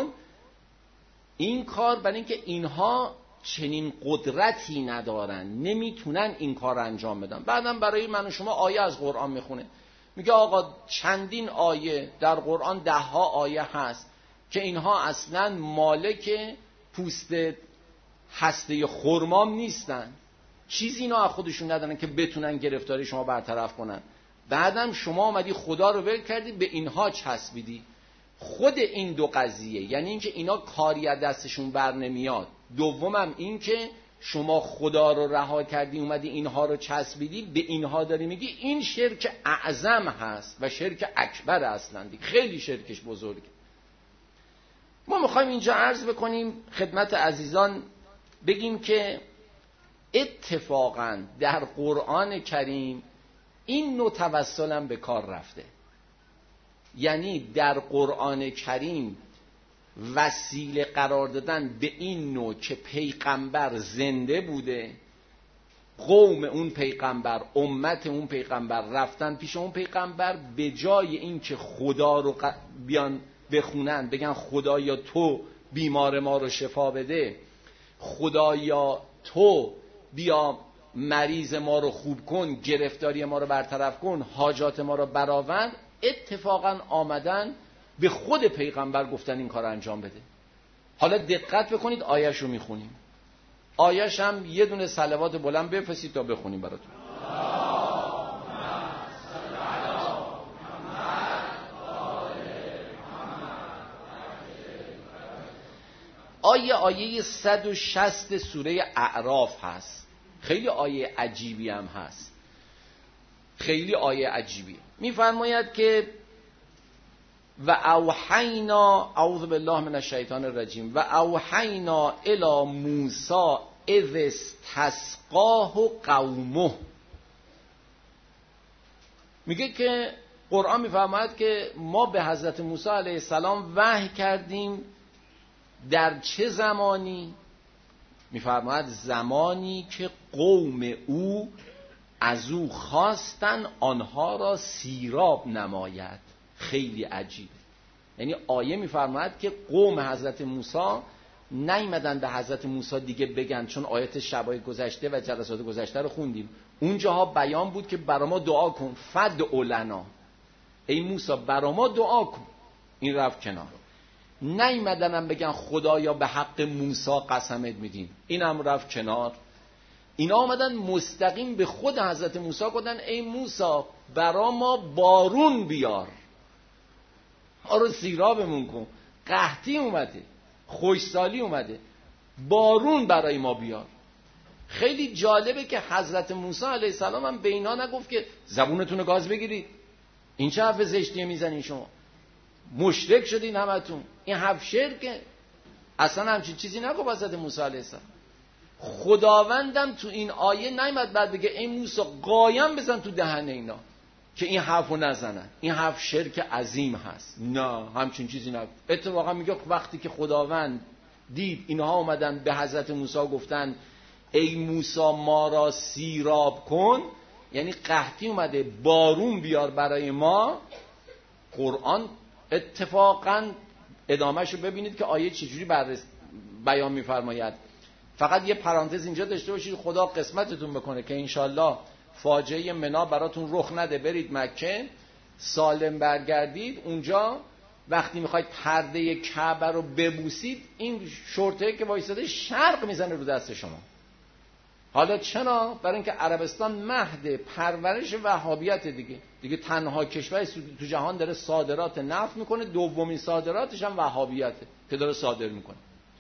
این کار برای اینکه اینها چنین قدرتی ندارن، نمیتونن این کار رو انجام بدن. بعدم برای من و شما آیه از قرآن میخونه، میگه آقا چندین آیه در قرآن، ده ها آیه هست که اینها اصلا مالک پوست هسته خرمام نیستن، چیزی اینا از خودشون ندارن که بتونن گرفتاری شما برطرف کنن. بعدم شما اومدی خدا رو ول کردی به اینها چسبیدی. خود این دو قضیه، یعنی اینکه اینا کاری از دستشون بر نمیاد، دومم این که شما خدا رو رها کردی اومدی اینها رو چسبیدی، به اینها داری میگی، این شرک اعظم هست و شرک اکبر اصلا دیگه، خیلی شرکش بزرگه. ما میخوایم اینجا عرض بکنیم خدمت عزیزان، بگیم که اتفاقا در قرآن کریم این نوع توسل هم به کار رفته. یعنی در قرآن کریم وسیله قرار دادن به این نوع که پیغمبر زنده بوده، قوم اون پیغمبر، امت اون پیغمبر رفتن پیش اون پیغمبر، به جای این که خدا رو بیان بخونن بگن خدایا تو بیمار ما رو شفا بده، خدایا تو بیا مریض ما رو خوب کن، گرفتاری ما رو برطرف کن، حاجات ما رو برآور، اتفاقا آمدن به خود پیغمبر گفتن این کار رو انجام بده. حالا دقت بکنید آیش رو میخونیم، آیش هم یه دونه صلوات بلند بفرستید تا بخونیم براتون. آیه آیه صد و شصت سوره اعراف هست. خیلی آیه عجیبی هم هست، خیلی آیه عجیبی. میفرماید که و اوحینا، اعوذ بالله من الشیطان الرجیم، و اوحینا الی موسی اذ استسقاه قومه. میگه که قرآن میفرماید که ما به حضرت موسی علیه السلام وحی کردیم در چه زمانی؟ میفرماید زمانی که قوم او از او خواستن آنها را سیراب نماید. خیلی عجیبه. یعنی آیه میفرماید که قوم حضرت موسی نیامدن به حضرت موسی دیگه بگن، چون آیات شبای گذشته و جلسات گذشته رو خوندیم، اونجاها بیان بود که برا ما دعا کن، فدع لنا، ای موسی برا ما دعا کن. این رفت کنار. نیامدن بگن خدایا به حق موسی قسمت میدیم، اینم رفت کنار. اینا آمدن مستقیم به خود حضرت موسی گفتن ای موسی برا ما بارون بیار، ما رو سیرابمون کن، قحطی اومده، خوشسالی اومده، بارون برای ما بیار. خیلی جالبه که حضرت موسی علیه السلام هم به اینا نگفت که زبونتون رو گاز بگیرید، این چه حرف زشتیه میزنین شما، مشرک شدین همتون، این حرف شرکه. اصلا همچین چیزی نگفت حضرت موسی علیه السلام. خداوندم تو این آیه نیامد بعد بگه ای موسی قایم بزن تو دهن اینا که این حرفو نزنن، این حرف شرک عظیم هست. نه، همچین چیزی نگفت. اتفاقا میگه وقتی که خداوند دید اینها اومدن به حضرت موسی گفتن ای موسی ما را سیراب کن، یعنی قحطی اومده، بارون بیار برای ما. قرآن اتفاقا ادامهشو ببینید که آیه چجوری بررس بیان میفرماید. فقط یه پرانتز اینجا داشته باشید، خدا قسمتتون بکنه که انشالله فاجعه منا براتون رخ نده، برید مکه سالم برگردید، اونجا وقتی میخواید پرده کعبه رو ببوسید این شرطه که وایساده شرق میزنه رو دست شما. حالا چرا؟ برای اینکه عربستان مهد پرورش وهابیت دیگه دیگه تنها کشوری تو جهان داره صادرات نفت میکنه، دومین صادراتش هم وهابیته که داره صادر میکنه.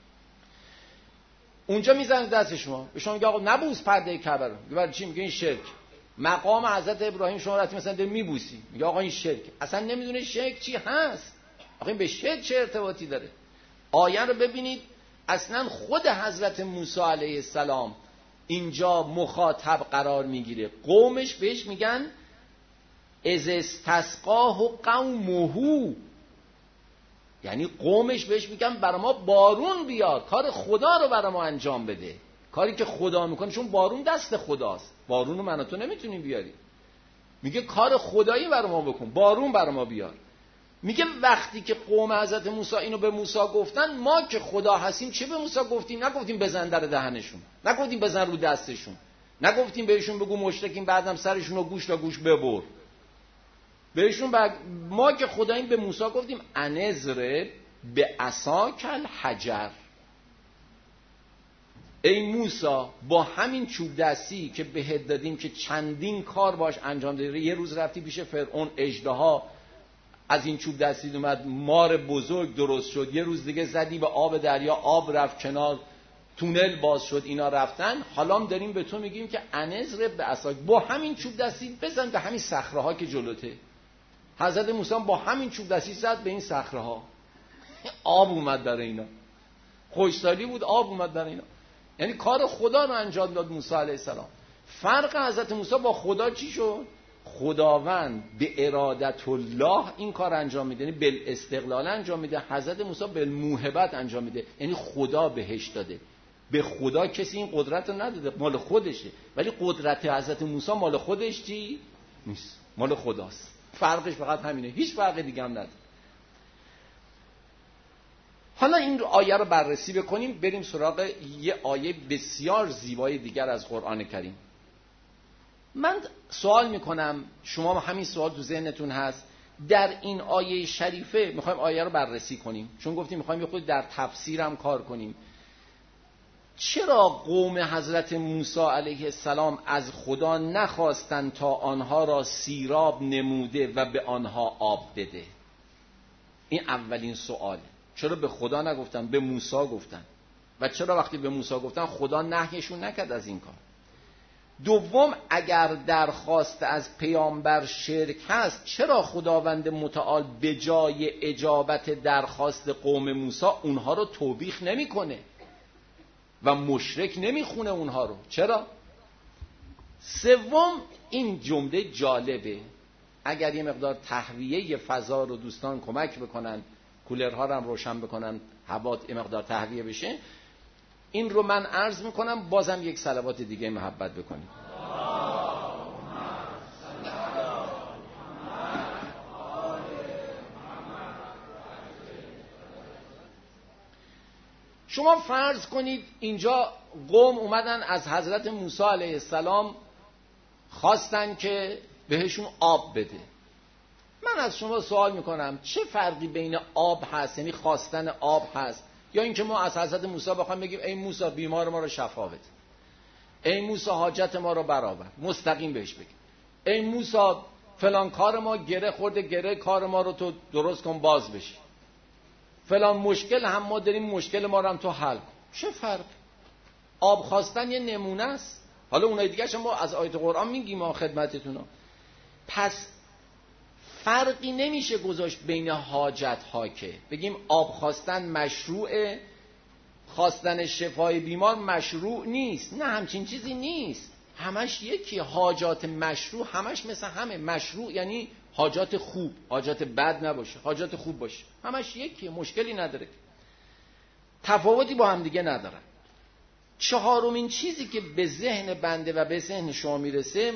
اونجا میزنه دست شما، به شما میگه آقا نبوس پرده کعبه رو. برای چی؟ میگه این شرک. مقام حضرت ابراهیم شما رفتی مثلا داری میبوسی، میگه آقا این شرک. اصلا نمیدونه شرک چی هست. آقا این به شرک چه ارتباطی داره؟ آیه رو ببینید، اصلا خود حضرت موسی علیه السلام اینجا مخاطب قرار میگیره. قومش بهش میگن از استسقاه قومه، یعنی قومش بهش میگن برای ما بارون بیار، کار خدا رو برای ما انجام بده، کاری که خدا میکنه، چون بارون دست خداست، بارون رو من و تو نمیتونیم بیاریم. میگه کار خدایی برای ما بکن، بارون برای ما بیار. میگه وقتی که قوم حضرت موسی اینو به موسی گفتن، ما که خدا هستیم چه به موسی گفتیم؟ نگفتیم بزن در دهنشون، نگفتیم بزن رو دستشون، نگفتیم بهشون بگو مشرکین بعدم سرشون رو گوش تا گوش ببر. بهشون بگ... ما که خداییم به موسی گفتیم انذر به عصاک الحجر، ای موسی با همین چوب دستی که بهت دادیم که چندین کار باش انجام دادی، یه روز رفتی پیش فرعون اژدها از این چوب دستی اومد مار بزرگ درست شد، یه روز دیگه زدی به آب دریا آب رفت کنار، تونل باز شد، اینا رفتن. حالا هم داریم به تو میگیم که انذر به عصاک، با همین چوب دستی بزن به همین صخره ها که جلوته. حضرت موسی با همین چوب دستی زد به این صخره ها، آب اومد در اینا، خوشسالی بود آب اومد در اینا. یعنی کار خدا رو انجام داد موسی علیه السلام. فرق حضرت موسی با خدا چی شد؟ خداوند به ارادت الله این کار انجام میده، یعنی بالاستقلال انجام میده. حضرت موسی بالموهبت انجام میده، یعنی خدا بهش داده. به خدا کسی این قدرت رو نداده، مال خودشه. ولی قدرت حضرت موسی مال خودش چی؟ نیست، مال خداست. فرقش فقط همینه، هیچ فرق دیگه هم نداره. حالا این آیه رو بررسی بکنیم، بریم سراغ یه آیه بسیار زیبای دیگر از قرآن کریم. من سوال میکنم، شما همین سوال تو ذهنتون هست، در این آیه شریفه میخوایم آیه رو بررسی کنیم، چون گفتیم میخوایم یه خود در تفسیرم کار کنیم. چرا قوم حضرت موسی علیه السلام از خدا نخواستند تا آنها را سیراب نموده و به آنها آب بده؟ این اولین سواله. چرا به خدا نگفتن، به موسی گفتن؟ و چرا وقتی به موسی گفتن خدا نهیشون نکرد از این کار؟ دوم، اگر درخواست از پیامبر شرک هست، چرا خداوند متعال به جای اجابت درخواست قوم موسی اونها رو توبیخ نمیکنه و مشرک نمیخونه اونها رو؟ چرا؟ سوم، این جمله جالبه، اگر یه مقدار تهویه فضا رو دوستان کمک بکنن، کولرها رو هم روشن بکنن، هوا یه مقدار تهویه بشه، این رو من عرض میکنم، بازم یک صلوات دیگه محبت بکنیم. شما فرض کنید اینجا قوم اومدن از حضرت موسی علیه السلام خواستن که بهشون آب بده. من از شما سوال میکنم چه فرقی بین آب هست، یعنی خواستن آب هست، یا اینکه ما از حضرت موسی بخوایم بگیم ای موسی بیمار ما رو شفا بده، ای موسی حاجت ما رو برآور، مستقیم بهش بگیم ای موسی فلان کار ما گره خورده، گره کار ما رو تو درست کن باز بشی، فلان مشکل هم ما داریم مشکل ما رو هم تو حل کن. چه فرق؟ آب خواستن یه نمونه است. حالا اونای دیگه شما از آیت قرآن میگیم ما خدمتتون. پس فرقی نمیشه گذاشت بین حاجت ها که بگیم آب خواستن مشروعه، خواستن شفای بیمار مشروع نیست. نه، همچین چیزی نیست، همش یکی. حاجات مشروع همش مثل همه. مشروع یعنی حاجات خوب، حاجات بد نباشه، حاجات خوب باشه، همش یکی، مشکلی نداره، تفاوتی با هم دیگه نداره. چهارمین چیزی که به ذهن بنده و به ذهن شما میرسه،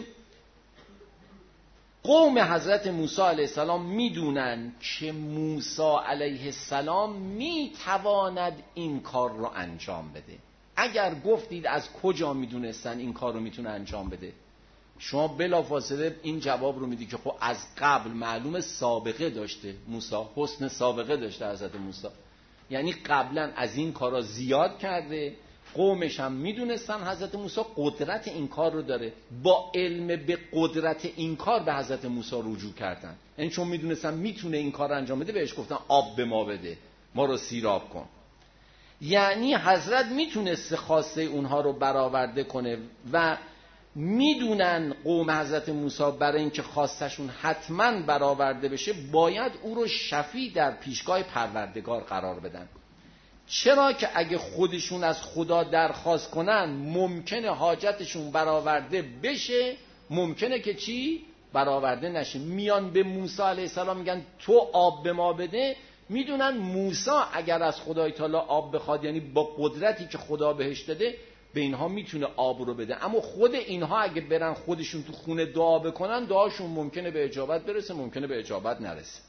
قوم حضرت موسی علیه السلام میدونن که موسی علیه السلام میتواند این کار رو انجام بده. اگر گفتید از کجا میدونستن این کار رو میتونه انجام بده، شما بلافاصله این جواب رو میدی که خب از قبل معلوم سابقه داشته موسی، حسن سابقه داشته حضرت موسی، یعنی قبلا از این کارا زیاد کرده، قومش هم میدونستن حضرت موسی قدرت این کار رو داره، با علم به قدرت این کار به حضرت موسی رجوع کردن. یعنی چون میدونستن میتونه این کار رو انجام بده بهش گفتن آب به ما بده، ما رو سیراب کن. یعنی حضرت میتونست خواسته اونها رو برآورده کنه و میدونن قوم حضرت موسی برای اینکه خواستشون حتما برآورده بشه باید او رو شفیع در پیشگاه پروردگار قرار بدن. چرا که اگه خودشون از خدا درخواست کنن ممکنه حاجتشون برآورده بشه، ممکنه که چی؟ برآورده نشه. میان به موسی علیه السلام میگن تو آب به ما بده، میدونن موسی اگر از خدای تعالی آب بخواد، یعنی با قدرتی که خدا بهش داده، به اینها میتونه آب رو بده. اما خود اینها اگه برن خودشون تو خونه دعا بکنن، دعاشون ممکنه به اجابت برسه، ممکنه به اجابت نرسه.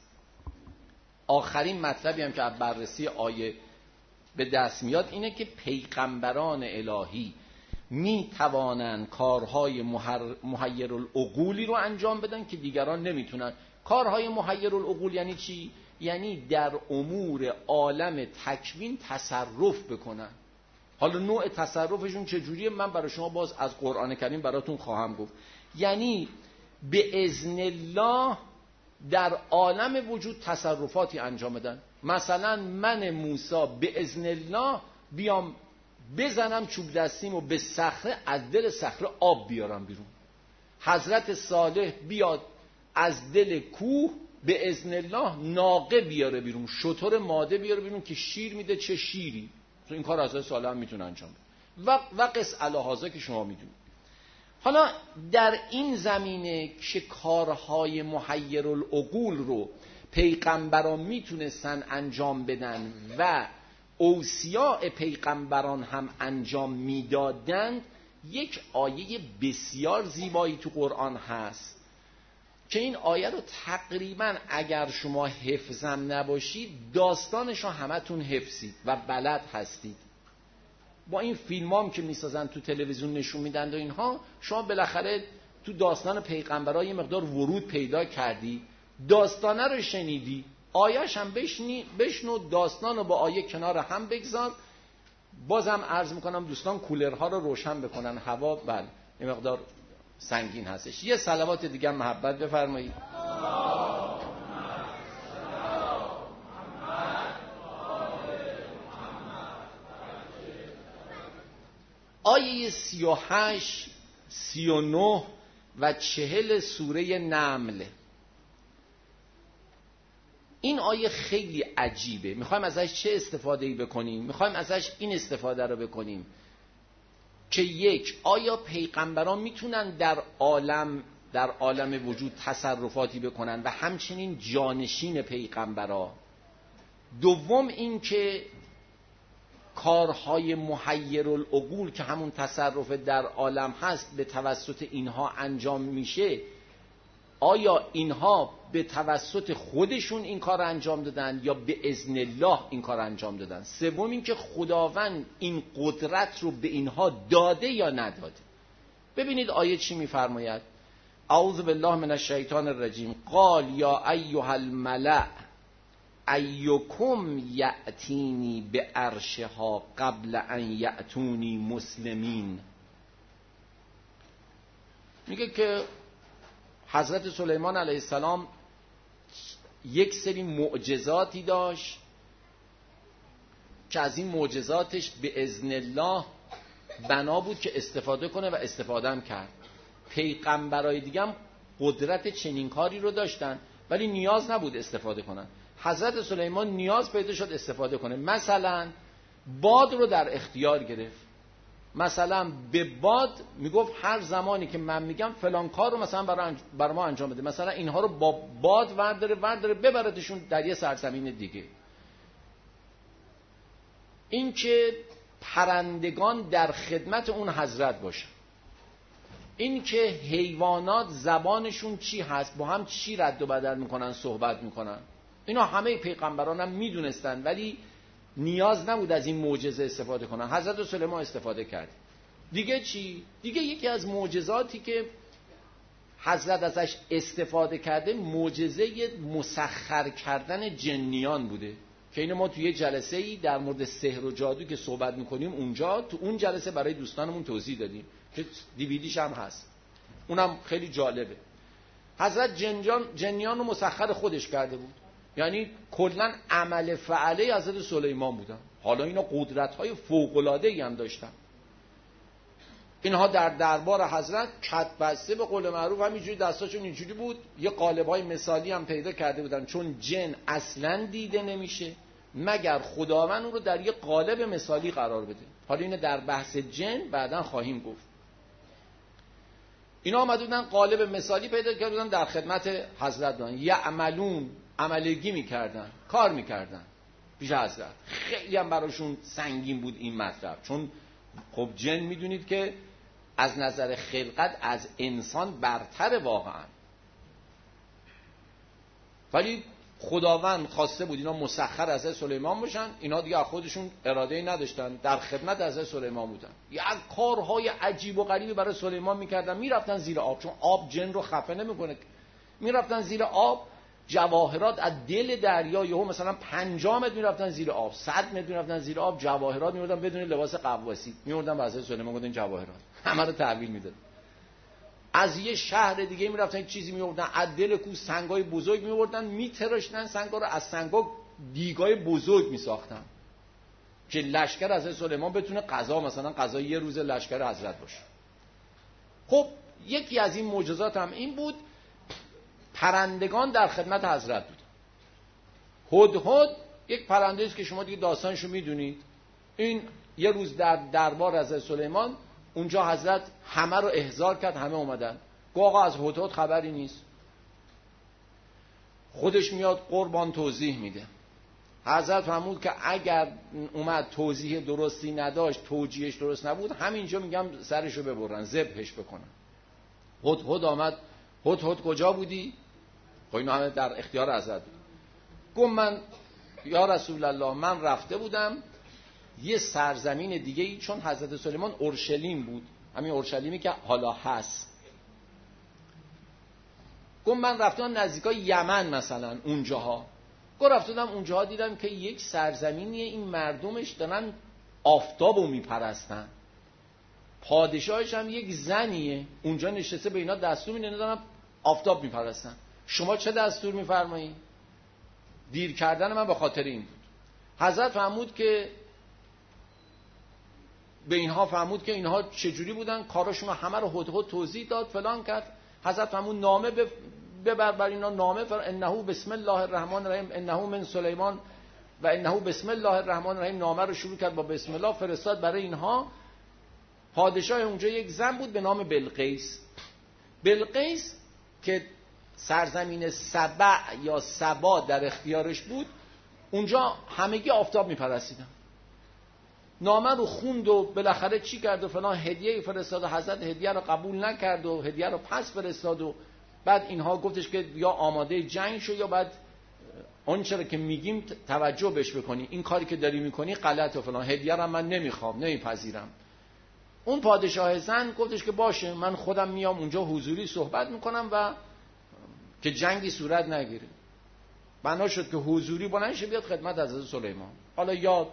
آخرین مطلبی هم که از بررسی آیه به دست میاد اینه که پیغمبران الهی می توانن کارهای محیر العقولی رو انجام بدن که دیگران نمیتونن. کارهای محیر العقول یعنی چی؟ یعنی در امور عالم تکوین تصرف بکنن. حالا نوع تصرفشون چجوریه من برای شما باز از قرآن کریم براتون خواهم گفت. یعنی به اذن الله در عالم وجود تصرفاتی انجام بدن. مثلا من موسی به اذن الله بیام بزنم چوب دستیم و به صخره، از دل صخره آب بیارم بیرون. حضرت صالح بیاد از دل کوه به اذن الله ناقه بیاره بیرون، شتر ماده بیاره بیرون که شیر میده. چه شیری؟ تو این کار حضرت صالح هم میتونه انجام بده و و قص الهازا که شما میدونید. حالا در این زمینه که کارهای محیر العقول رو پیغمبران میتونستن انجام بدن و اوصیاء پیغمبران هم انجام میدادند، یک آیه بسیار زیبایی تو قرآن هست که این آیه رو تقریبا اگر شما حفظم نباشید داستانش رو همتون حفظید و بلد هستید. با این فیلم هم که میسازن تو تلویزیون نشون میدن و اینها، شما بالاخره تو داستان پیغمبرها یه مقدار ورود پیدا کردی، داستانه رو شنیدی، آیه‌ش هم بشنی بشنو، داستان رو با آیه کنار هم بگذار. بازم عرض میکنم دوستان کولرها رو روشن بکنن، هوا بله یه مقدار سنگین هستش. یه صلوات دیگه محبت بفرمایید. آیه سی و هشت، سی و نه و چهل سوره نمل. این آیه خیلی عجیبه. میخوایم ازش چه استفاده‌ای بکنیم؟ میخوایم ازش این استفاده رو بکنیم که یک، آیا پیغمبران میتونن در عالم در عالم وجود تصرفاتی بکنن و همچنین جانشین پیغمبران؟ دوم این که کارهای محیر العقول که همون تصرف در عالم هست به توسط اینها انجام میشه، آیا اینها به توسط خودشون این کار انجام دادن یا به اذن الله این کار انجام دادن؟ سوم این که خداوند این قدرت رو به اینها داده یا نداده؟ ببینید آیه چی میفرماید. اعوذ بالله من الشیطان الرجیم. قال یا ایها الملأ ایکم یأتینی بعرشها قبل ان یأتونی مسلمین. میگه که حضرت سلیمان علیه السلام یک سری معجزاتی داشت که از این معجزاتش به اذن الله بنا بود که استفاده کنه و استفاده هم کرد. پیغمبرای دیگه هم قدرت چنین کاری رو داشتن ولی نیاز نبود استفاده کنن. حضرت سلیمان نیاز پیدا شد استفاده کنه. مثلا باد رو در اختیار گرفت. مثلا به باد میگفت هر زمانی که من میگم فلان کار رو مثلا برای برای ما انجام بده، مثلا اینها رو با باد ورداره ورداره ببردشون در یه سرزمین دیگه. این که پرندگان در خدمت اون حضرت باشن، این که حیوانات زبانشون چی هست، با هم چی رد و بدل میکنن، صحبت میکنن، اینا همه پیغمبران هم میدونستن ولی نیاز نبود از این معجزه استفاده کنن. حضرت سلیمان استفاده کرد. دیگه چی؟ دیگه یکی از معجزاتی که حضرت ازش استفاده کرده معجزه مسخر کردن جنیان بوده. که اینو ما توی جلسه ای در مورد سحر و جادو که صحبت میکنیم اونجا تو اون جلسه برای دوستانمون توضیح دادیم که دیویدیش هم هست، اونم خیلی جالبه. حضرت جنجان جنیان رو مسخر خودش کرده بود، یعنی کلا عمل فعله حضرت سلیمان بودن. حالا اینا قدرت‌های فوق‌العاده‌ای هم داشتن. اینها در دربار حضرت کت بسته به قول معروف همینجوری دستاشون اینجوری بود، یه قالب‌های مثالی هم پیدا کرده بودن، چون جن اصلاً دیده نمیشه مگر خداوند اون رو در یه قالب مثالی قرار بده. حالا اینو در بحث جن بعداً خواهیم گفت. اینا آمده بودن قالب مثالی پیدا کرده بودن در خدمت حضرت بودن، یعملون عملگی میکردن، کار میکردن پیش حضرت. خیلی هم براشون سنگین بود این مطلب، چون خب جن میدونید که از نظر خلقت از انسان برتر واقعا، ولی خداوند خواسته بود اینا مسخر از حضرت سلیمان باشن. اینا دیگه از خودشون اراده‌ای نداشتن، در خدمت حضرت سلیمان بودن. یک کارهای عجیب و غریبی برای سلیمان میکردن. میرفتن زیر آب، چون آب جن رو خفه نمیکنه، میرفتن زیر آب، جواهرات از دل دریا یهو مثلا پنجاه متر میرفتن زیر آب، صد متر میرفتن زیر آب، جواهرات میوردن بدون لباس قواسی، میوردن به حضرت سلیمان گفتن جواهرات، همه رو تحویل میدادن. از یه شهر دیگه میرفتن یک چیزی میوردن، از دل کوه سنگای بزرگ میوردن، میتراشتن سنگا رو، از سنگا دیگای بزرگ میساختن که لشکر حضرت سلیمان بتونه قضا مثلا قضا یه روز لشکر حضرت باشه. خب یکی از این معجزات هم این بود، پرندگان در خدمت حضرت بود. هدهد یک پرنده است که شما دیگه داستانشو میدونید. این یه روز در دربار حضرت سلیمان اونجا حضرت همه رو احضار کرد، همه اومدن. گفت آقا از هدهد خبری نیست. خودش میاد قربان توضیح میده. حضرت فرمود که اگر اومد توضیح درستی نداشت، توجیهش درست نبود، همینجا میگم سرشو ببرن، ذبحش بکنن. هدهد آمد. هدهد کجا بودی؟ خب اینو همه در اختیار حضرت بود. گفت من یا رسول الله من رفته بودم یه سرزمین دیگه ای، چون حضرت سلیمان اورشلیم بود، همین اورشلیمی که حالا هست. گفت من رفتم نزدیکای یمن مثلا اونجاها. گفت رفتم اونجاها دیدم که یک سرزمینیه، این مردمش دارن آفتابو میپرستن، پادشاهش هم یک زنیه اونجا نشسته به اینا دستور میده دارن آفتاب میپرستن. شما چه دستور میفرمایید؟ دیر کردن من به خاطر این بود. حضرت فرمود که به اینها فرمود که اینها چجوری بودن، کاراشون همه رو هدهد توضیح داد، فلان کرد. حضرت فرمود نامه ببر بر اینا، نامه فر انه بسم الله الرحمن الرحیم انه من سلیمان و انه بسم الله الرحمن الرحیم. نامه رو شروع کرد با بسم الله، فرستاد برای اینها. پادشاه اونجا یک زن بود به نام بلقیس. بلقیس که سرزمین سبع یا سبا در اختیارش بود، اونجا همگی آفتاب میپرستیدن. نامه رو خوند و بالاخره چی کرد و فلان، هدیه فرستاد. حضرت هدیه رو قبول نکرد و هدیه رو پس فرستاد و بعد اینها گفتش که یا آماده جنگ شو یا بعد اون چرا که میگیم توجه بهش بکنی، این کاری که داری میکنی غلطه و فلان، هدیه رو من نمیخوام، نمیپذیرم. اون پادشاه زن گفتش که باشه من خودم میام اونجا حضوری صحبت میکنم و که جنگی صورت نگیره. بنا شد که حضوری بلند شه بیاد خدمت حضرت سلیمان، حالا یا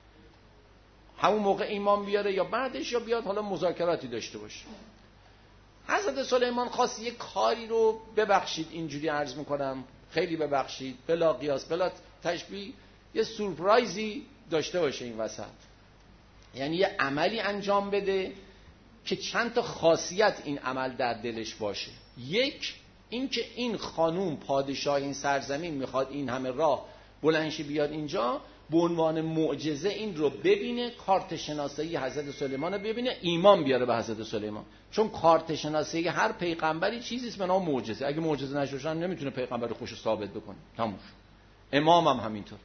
همون موقع ایمان بیاره یا بعدش، یا بیاد حالا مذاکراتی داشته باشه. حضرت سلیمان خواست یک کاری رو، ببخشید اینجوری عرض میکنم، خیلی ببخشید، بلا قیاس بلا تشبیه، یه سورپرایزی داشته باشه این وسط، یعنی یه عملی انجام بده که چند تا خاصیت این عمل در دلش باشه. یک این که این خانوم پادشاه این سرزمین میخواد این همه راه بلندشی بیاد اینجا، به عنوان معجزه این رو ببینه، کارت شناسایی حضرت سلیمان رو ببینه، ایمان بیاره به حضرت سلیمان. چون کارت شناسایی هر پیغمبری چیزی است به نام معجزه، اگه معجزه نشه نمیتونه پیغمبر خوش رو ثابت بکنه. تموم. امام هم همینطور.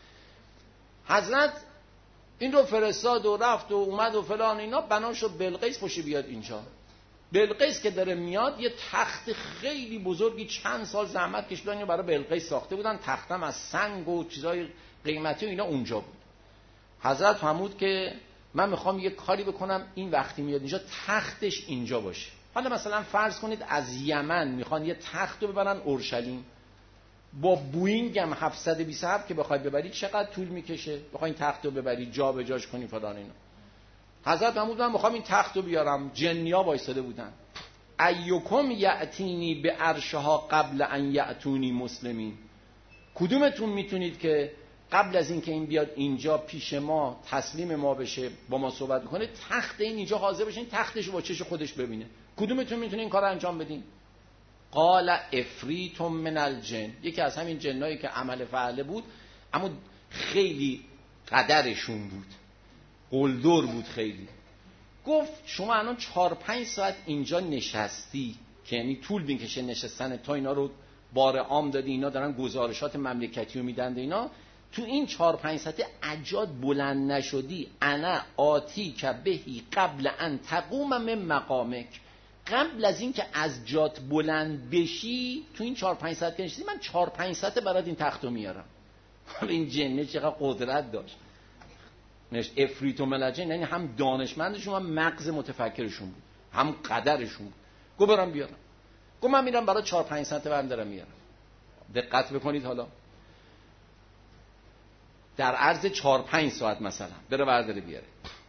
حضرت این رو فرستاد و رفت و اومد و فلان اینا، بنا شد بلقیس پشت بیاد اینجا. بلقیس که داره میاد، یه تخت خیلی بزرگی چند سال زحمت کشیدن اینو برای بلقیس ساخته بودن، تختم از سنگ و چیزای قیمتی و اینا اونجا بود. حضرت فرمود که من میخوام یه کاری بکنم این وقتی میاد اینجا تختش اینجا باشه. حالا مثلا فرض کنید از یمن میخوان یه تخت رو ببرن اورشلیم، با بوینگ هم هفتصد و بیست و هفت که بخوای ببری چقدر طول میکشه؟ بخوای این تخت رو ببری جا به جاش کنی فلان اینا. حضرت محمود من میخوام این تخت رو بیارم، جنیا وایساده بودن. ایکم یأتینی به عرشها قبل ان یأتونی مسلمین، کدومتون میتونید که قبل از اینکه این بیاد اینجا پیش ما تسلیم ما بشه با ما صحبت کنه تخت این اینجا حاضر بشه، این تختش رو با چش خودش ببینه؟ کدومتون میتونه این کار رو انجام بدین؟ قال افریت من الجن، یکی از همین جنایی که عمل فعله بود اما خیلی قدرشون بود، قلدر بود خیلی، گفت شما الان چهار پنج ساعت اینجا نشستی که یعنی طول میکشه نشستن تا اینا رو بار عام دادی، اینا دارن گزارشات مملکتی رو میدن اینا، تو این چهار پنج ساعت عجاد بلند نشدی، انا آتی که بهی قبل ان تقوم من مقامک، قبل از این که از جات بلند بشی تو این چهار پنج ساعت که نشستی من چهار پنج ساعت برات این تختو میارم. این جنه چقدر قدرت داشت، نش افریت و ملجن، یعنی هم دانشمندشون هم مغز متفکرشون بود هم قدرشون بود. گو برام بیارم، گو من میرم برای چهار پنج ساعت برم دارم میارم. دقت بکنید حالا در عرض چهار پنج ساعت مثلا بره برداره بیاره.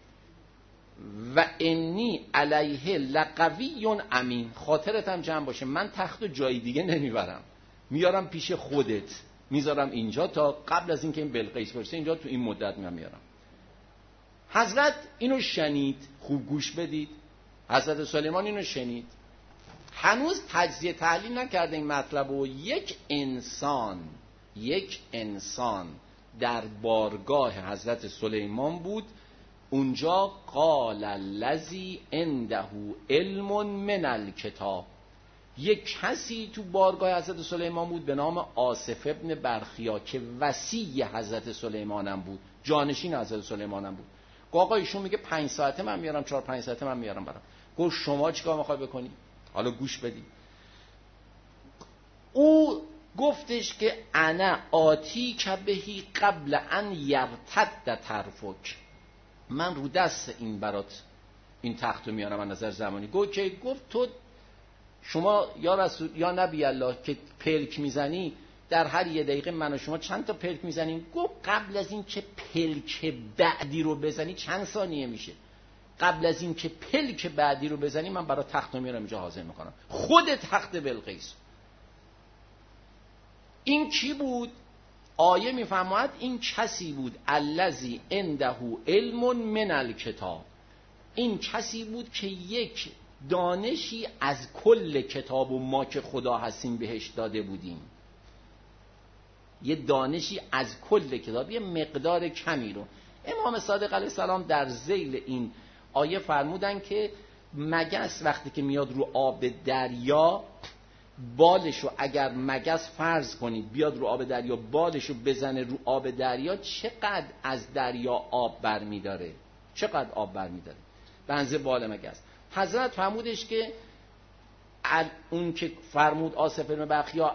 و انی علیه لقوی امین، خاطرت هم جمع باشه من تخت و جای دیگه نمیبرم، میارم پیش خودت، میذارم اینجا تا قبل از اینکه این بلقیس برسه اینجا تو این مدت میارم. حضرت اینو شنید، خوب گوش بدید، حضرت سلیمان اینو شنید، هنوز تجزیه تحلیل نکرده این مطلب و یک انسان یک انسان در بارگاه حضرت سلیمان بود، اونجا قال الذی عنده علم من الکتاب، یک کسی تو بارگاه حضرت سلیمان بود به نام آصف ابن برخیا که وصی حضرت سلیمانم بود، جانشین حضرت سلیمانم بود. آقا ایشون میگه پنج ساعته من میارم، چهار پنج ساعته من میارم برام. گفت شما چیکار میخوای بکنی؟ حالا گوش بدید. او گفتش که انا آتی که بهی قبل ان یرتد طرفک، من رو دست این برات این تختو میارم از نظر زمانی. گفت که گفت تو شما یا رسول یا نبی الله که پلک میزنی در هر یه دقیقه من و شما چند تا پلک میزنیم؟ گفت قبل از این که پلک بعدی رو بزنی چند ثانیه میشه؟ قبل از این که پلک بعدی رو بزنی من برای تخت میارم اینجا حاضر میکنم، خود تخت بلقیس. این کی بود؟ آیه میفرماید این کسی بود الذی عنده علم من الکتاب، این کسی بود که یک دانشی از کل کتاب و ما که خدا هستیم بهش داده بودیم، یه دانشی از کل کتاب، یه مقدار کمی رو. امام صادق علیه السلام در ذیل این آیه فرمودن که مگس وقتی که میاد رو آب دریا بالشو، اگر مگس فرض کنید بیاد رو آب دریا بالشو بزنه رو آب دریا چقدر از دریا آب برمی داره؟ چقدر آب برمی داره؟ بنزه بال مگس. حضرت فرمودش که اون که فرمود آصف بن برخیا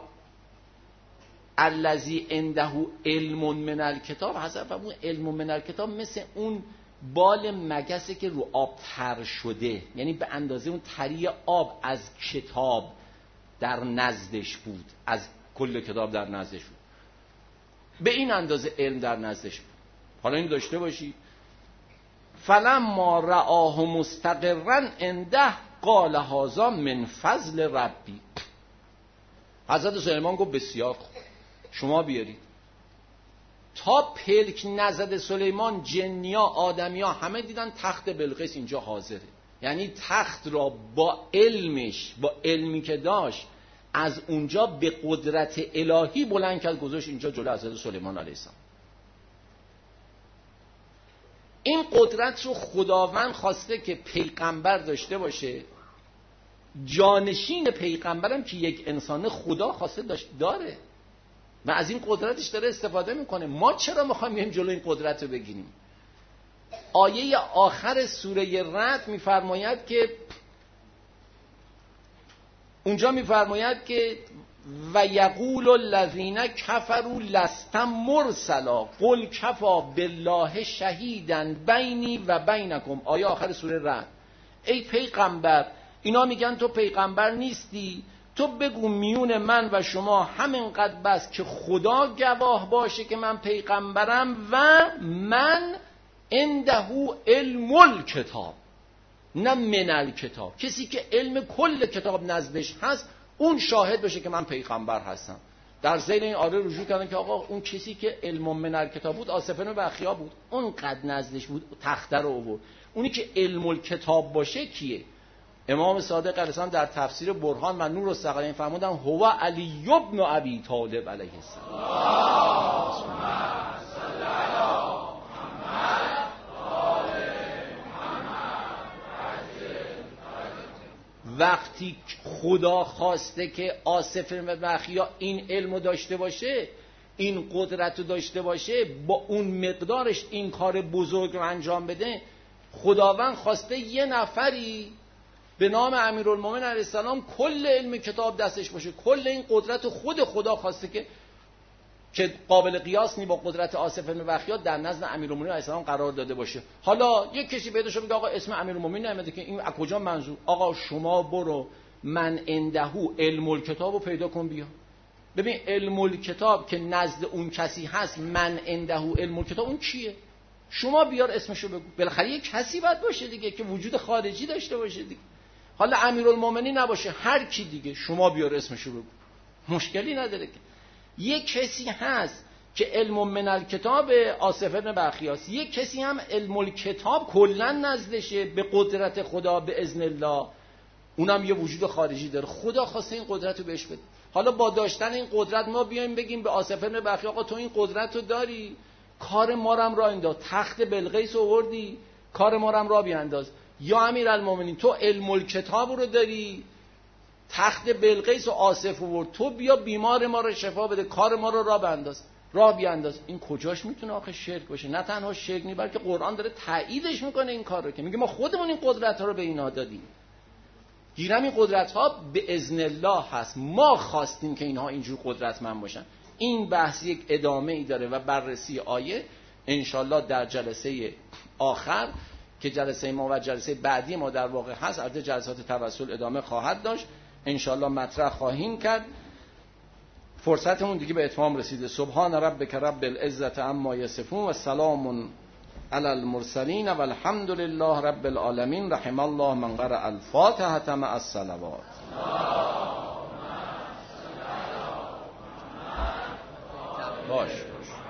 الذی عنده علم من الکتاب، حضرت فرمود علم من الکتاب مثل اون بال مگسه که رو آب تر شده، یعنی به اندازه اون تری آب از کتاب در نزدش بود، از کل کتاب در نزدش بود، به این اندازه علم در نزدش بود. حالا این داشته باشی فلما رآه مستقرا عنده قال هذا من فضل ربی. حضرت سلیمان گفت بسیار خوب، شما بیارید. تا پلک نزد سلیمان جنیا آدمیا همه دیدن تخت بلقیس اینجا حاضره، یعنی تخت را با علمش، با علمی که داشت از اونجا به قدرت الهی بلند کرد گذاشت اینجا جلو حضرت سلیمان علیه السلام. این قدرت رو خداوند خواسته که پیغمبر داشته باشه، جانشین پیغمبرم که یک انسان خدا خواسته داشت داره و از این قدرتش داره استفاده میکنه. ما چرا میخوایم این جلو این قدرت رو بگیریم؟ آیه آخر سوره رعد میفرماید که اونجا میفرماید که و یقول الذین کفروا لست مرسلا قل کفا بالله شهیدا بینی و بینکم. آیه آخر سوره رعد. ای پیغمبر، اینا میگن تو پیغمبر نیستی، تو بگو میون من و شما همینقدر بس که خدا گواه باشه که من پیغمبرم و من عنده علم الکتاب، نه من الکتاب. کسی که علم کل کتاب نزدش هست اون شاهد بشه که من پیغمبر هستم. در ذیل این آیه رجوع کردن که آقا اون کسی که علم من الکتاب بود آصف بن بخیا بود، اون قد نزدش بود تخته رو آورد. اونی که علم الکتاب باشه کیه؟ امام صادق علیه السلام در تفسیر برهان و نور الثقلین فرمودن هو علی ابن ابی طالب علیه السلام. وقتی خدا خواسته که آصف بن بخیا این علمو داشته باشه، این قدرت رو داشته باشه، با اون مقدارش این کار بزرگ رو انجام بده، خداوند خواسته یه نفری به نام امیرالمومنین علیه السلام کل علم کتاب دستش باشه. کل این قدرت رو خود خدا خواسته که که قابل قیاس نی با قدرت آصف بن بخیا در نزد امیرالمومنین علیه السلام قرار داده باشه. حالا یک کسی پیدا شد میگه آقا اسم امیرالمومنین نمیده که این از کجا منظور؟ آقا شما برو من عندهو علم الکتاب رو پیدا کن بیا. ببین علم الکتاب که نزد اون کسی هست، من عندهو علم الکتاب اون کیه؟ شما بیار اسمشو بگو. بالاخره یک کسی باید باشه دیگه که وجود خارجی داشته باشه دیگه. حالا امیرالمومنین نباشه، هر کی دیگه شما بیار اسمشو بگو، مشکلی نداره که. یک کسی هست که علم من الکتاب آصف بن بخیاست، یک کسی هم علم الکتاب کلا نزدشه به قدرت خدا به اذن الله، اونم یه وجود خارجی داره. خدا خواسته این قدرت رو بهش بده. حالا با داشتن این قدرت ما بیایم بگیم به آصف بن بخیا آقا تو این قدرت رو داری، کار ما رو هم راه انداز، تخت بلقیس آوردی، کار ما رو هم راه بیانداز. یا امیرالمومنین تو علم الکتاب رو داری، تخت بلقیس و آصف آورد، تو بیا بیمار ما رو شفا بده، کار ما رو راه بیانداز، راه بیانداز. این کجاش میتونه آخه شرک باشه؟ نه تنها شرک نی، بلکه قرآن داره تاییدش میکنه این کار رو، که میگه ما خودمون این قدرت ها رو به اینا دادیم. گیرم این قدرت ها به اذن الله هست، ما خواستیم که اینها اینجور قدرتمند باشن. این بحث یک ادامه ای داره و بررسی آیه انشالله در جلسه آخر که جلسه ما و جلسه بعدی ما در واقع هست، البته جلسات توسل ادامه خواهد داشت، انشالله مطرح خواهیم کرد. فرصتمون دیگه به اتمام رسیده. سبحان ربک رب العزة عما یصفون و سلام علی المرسلین و الحمد لله رب العالمین. رحم الله من قرأ الفاتحة مع الصلوات. باش باش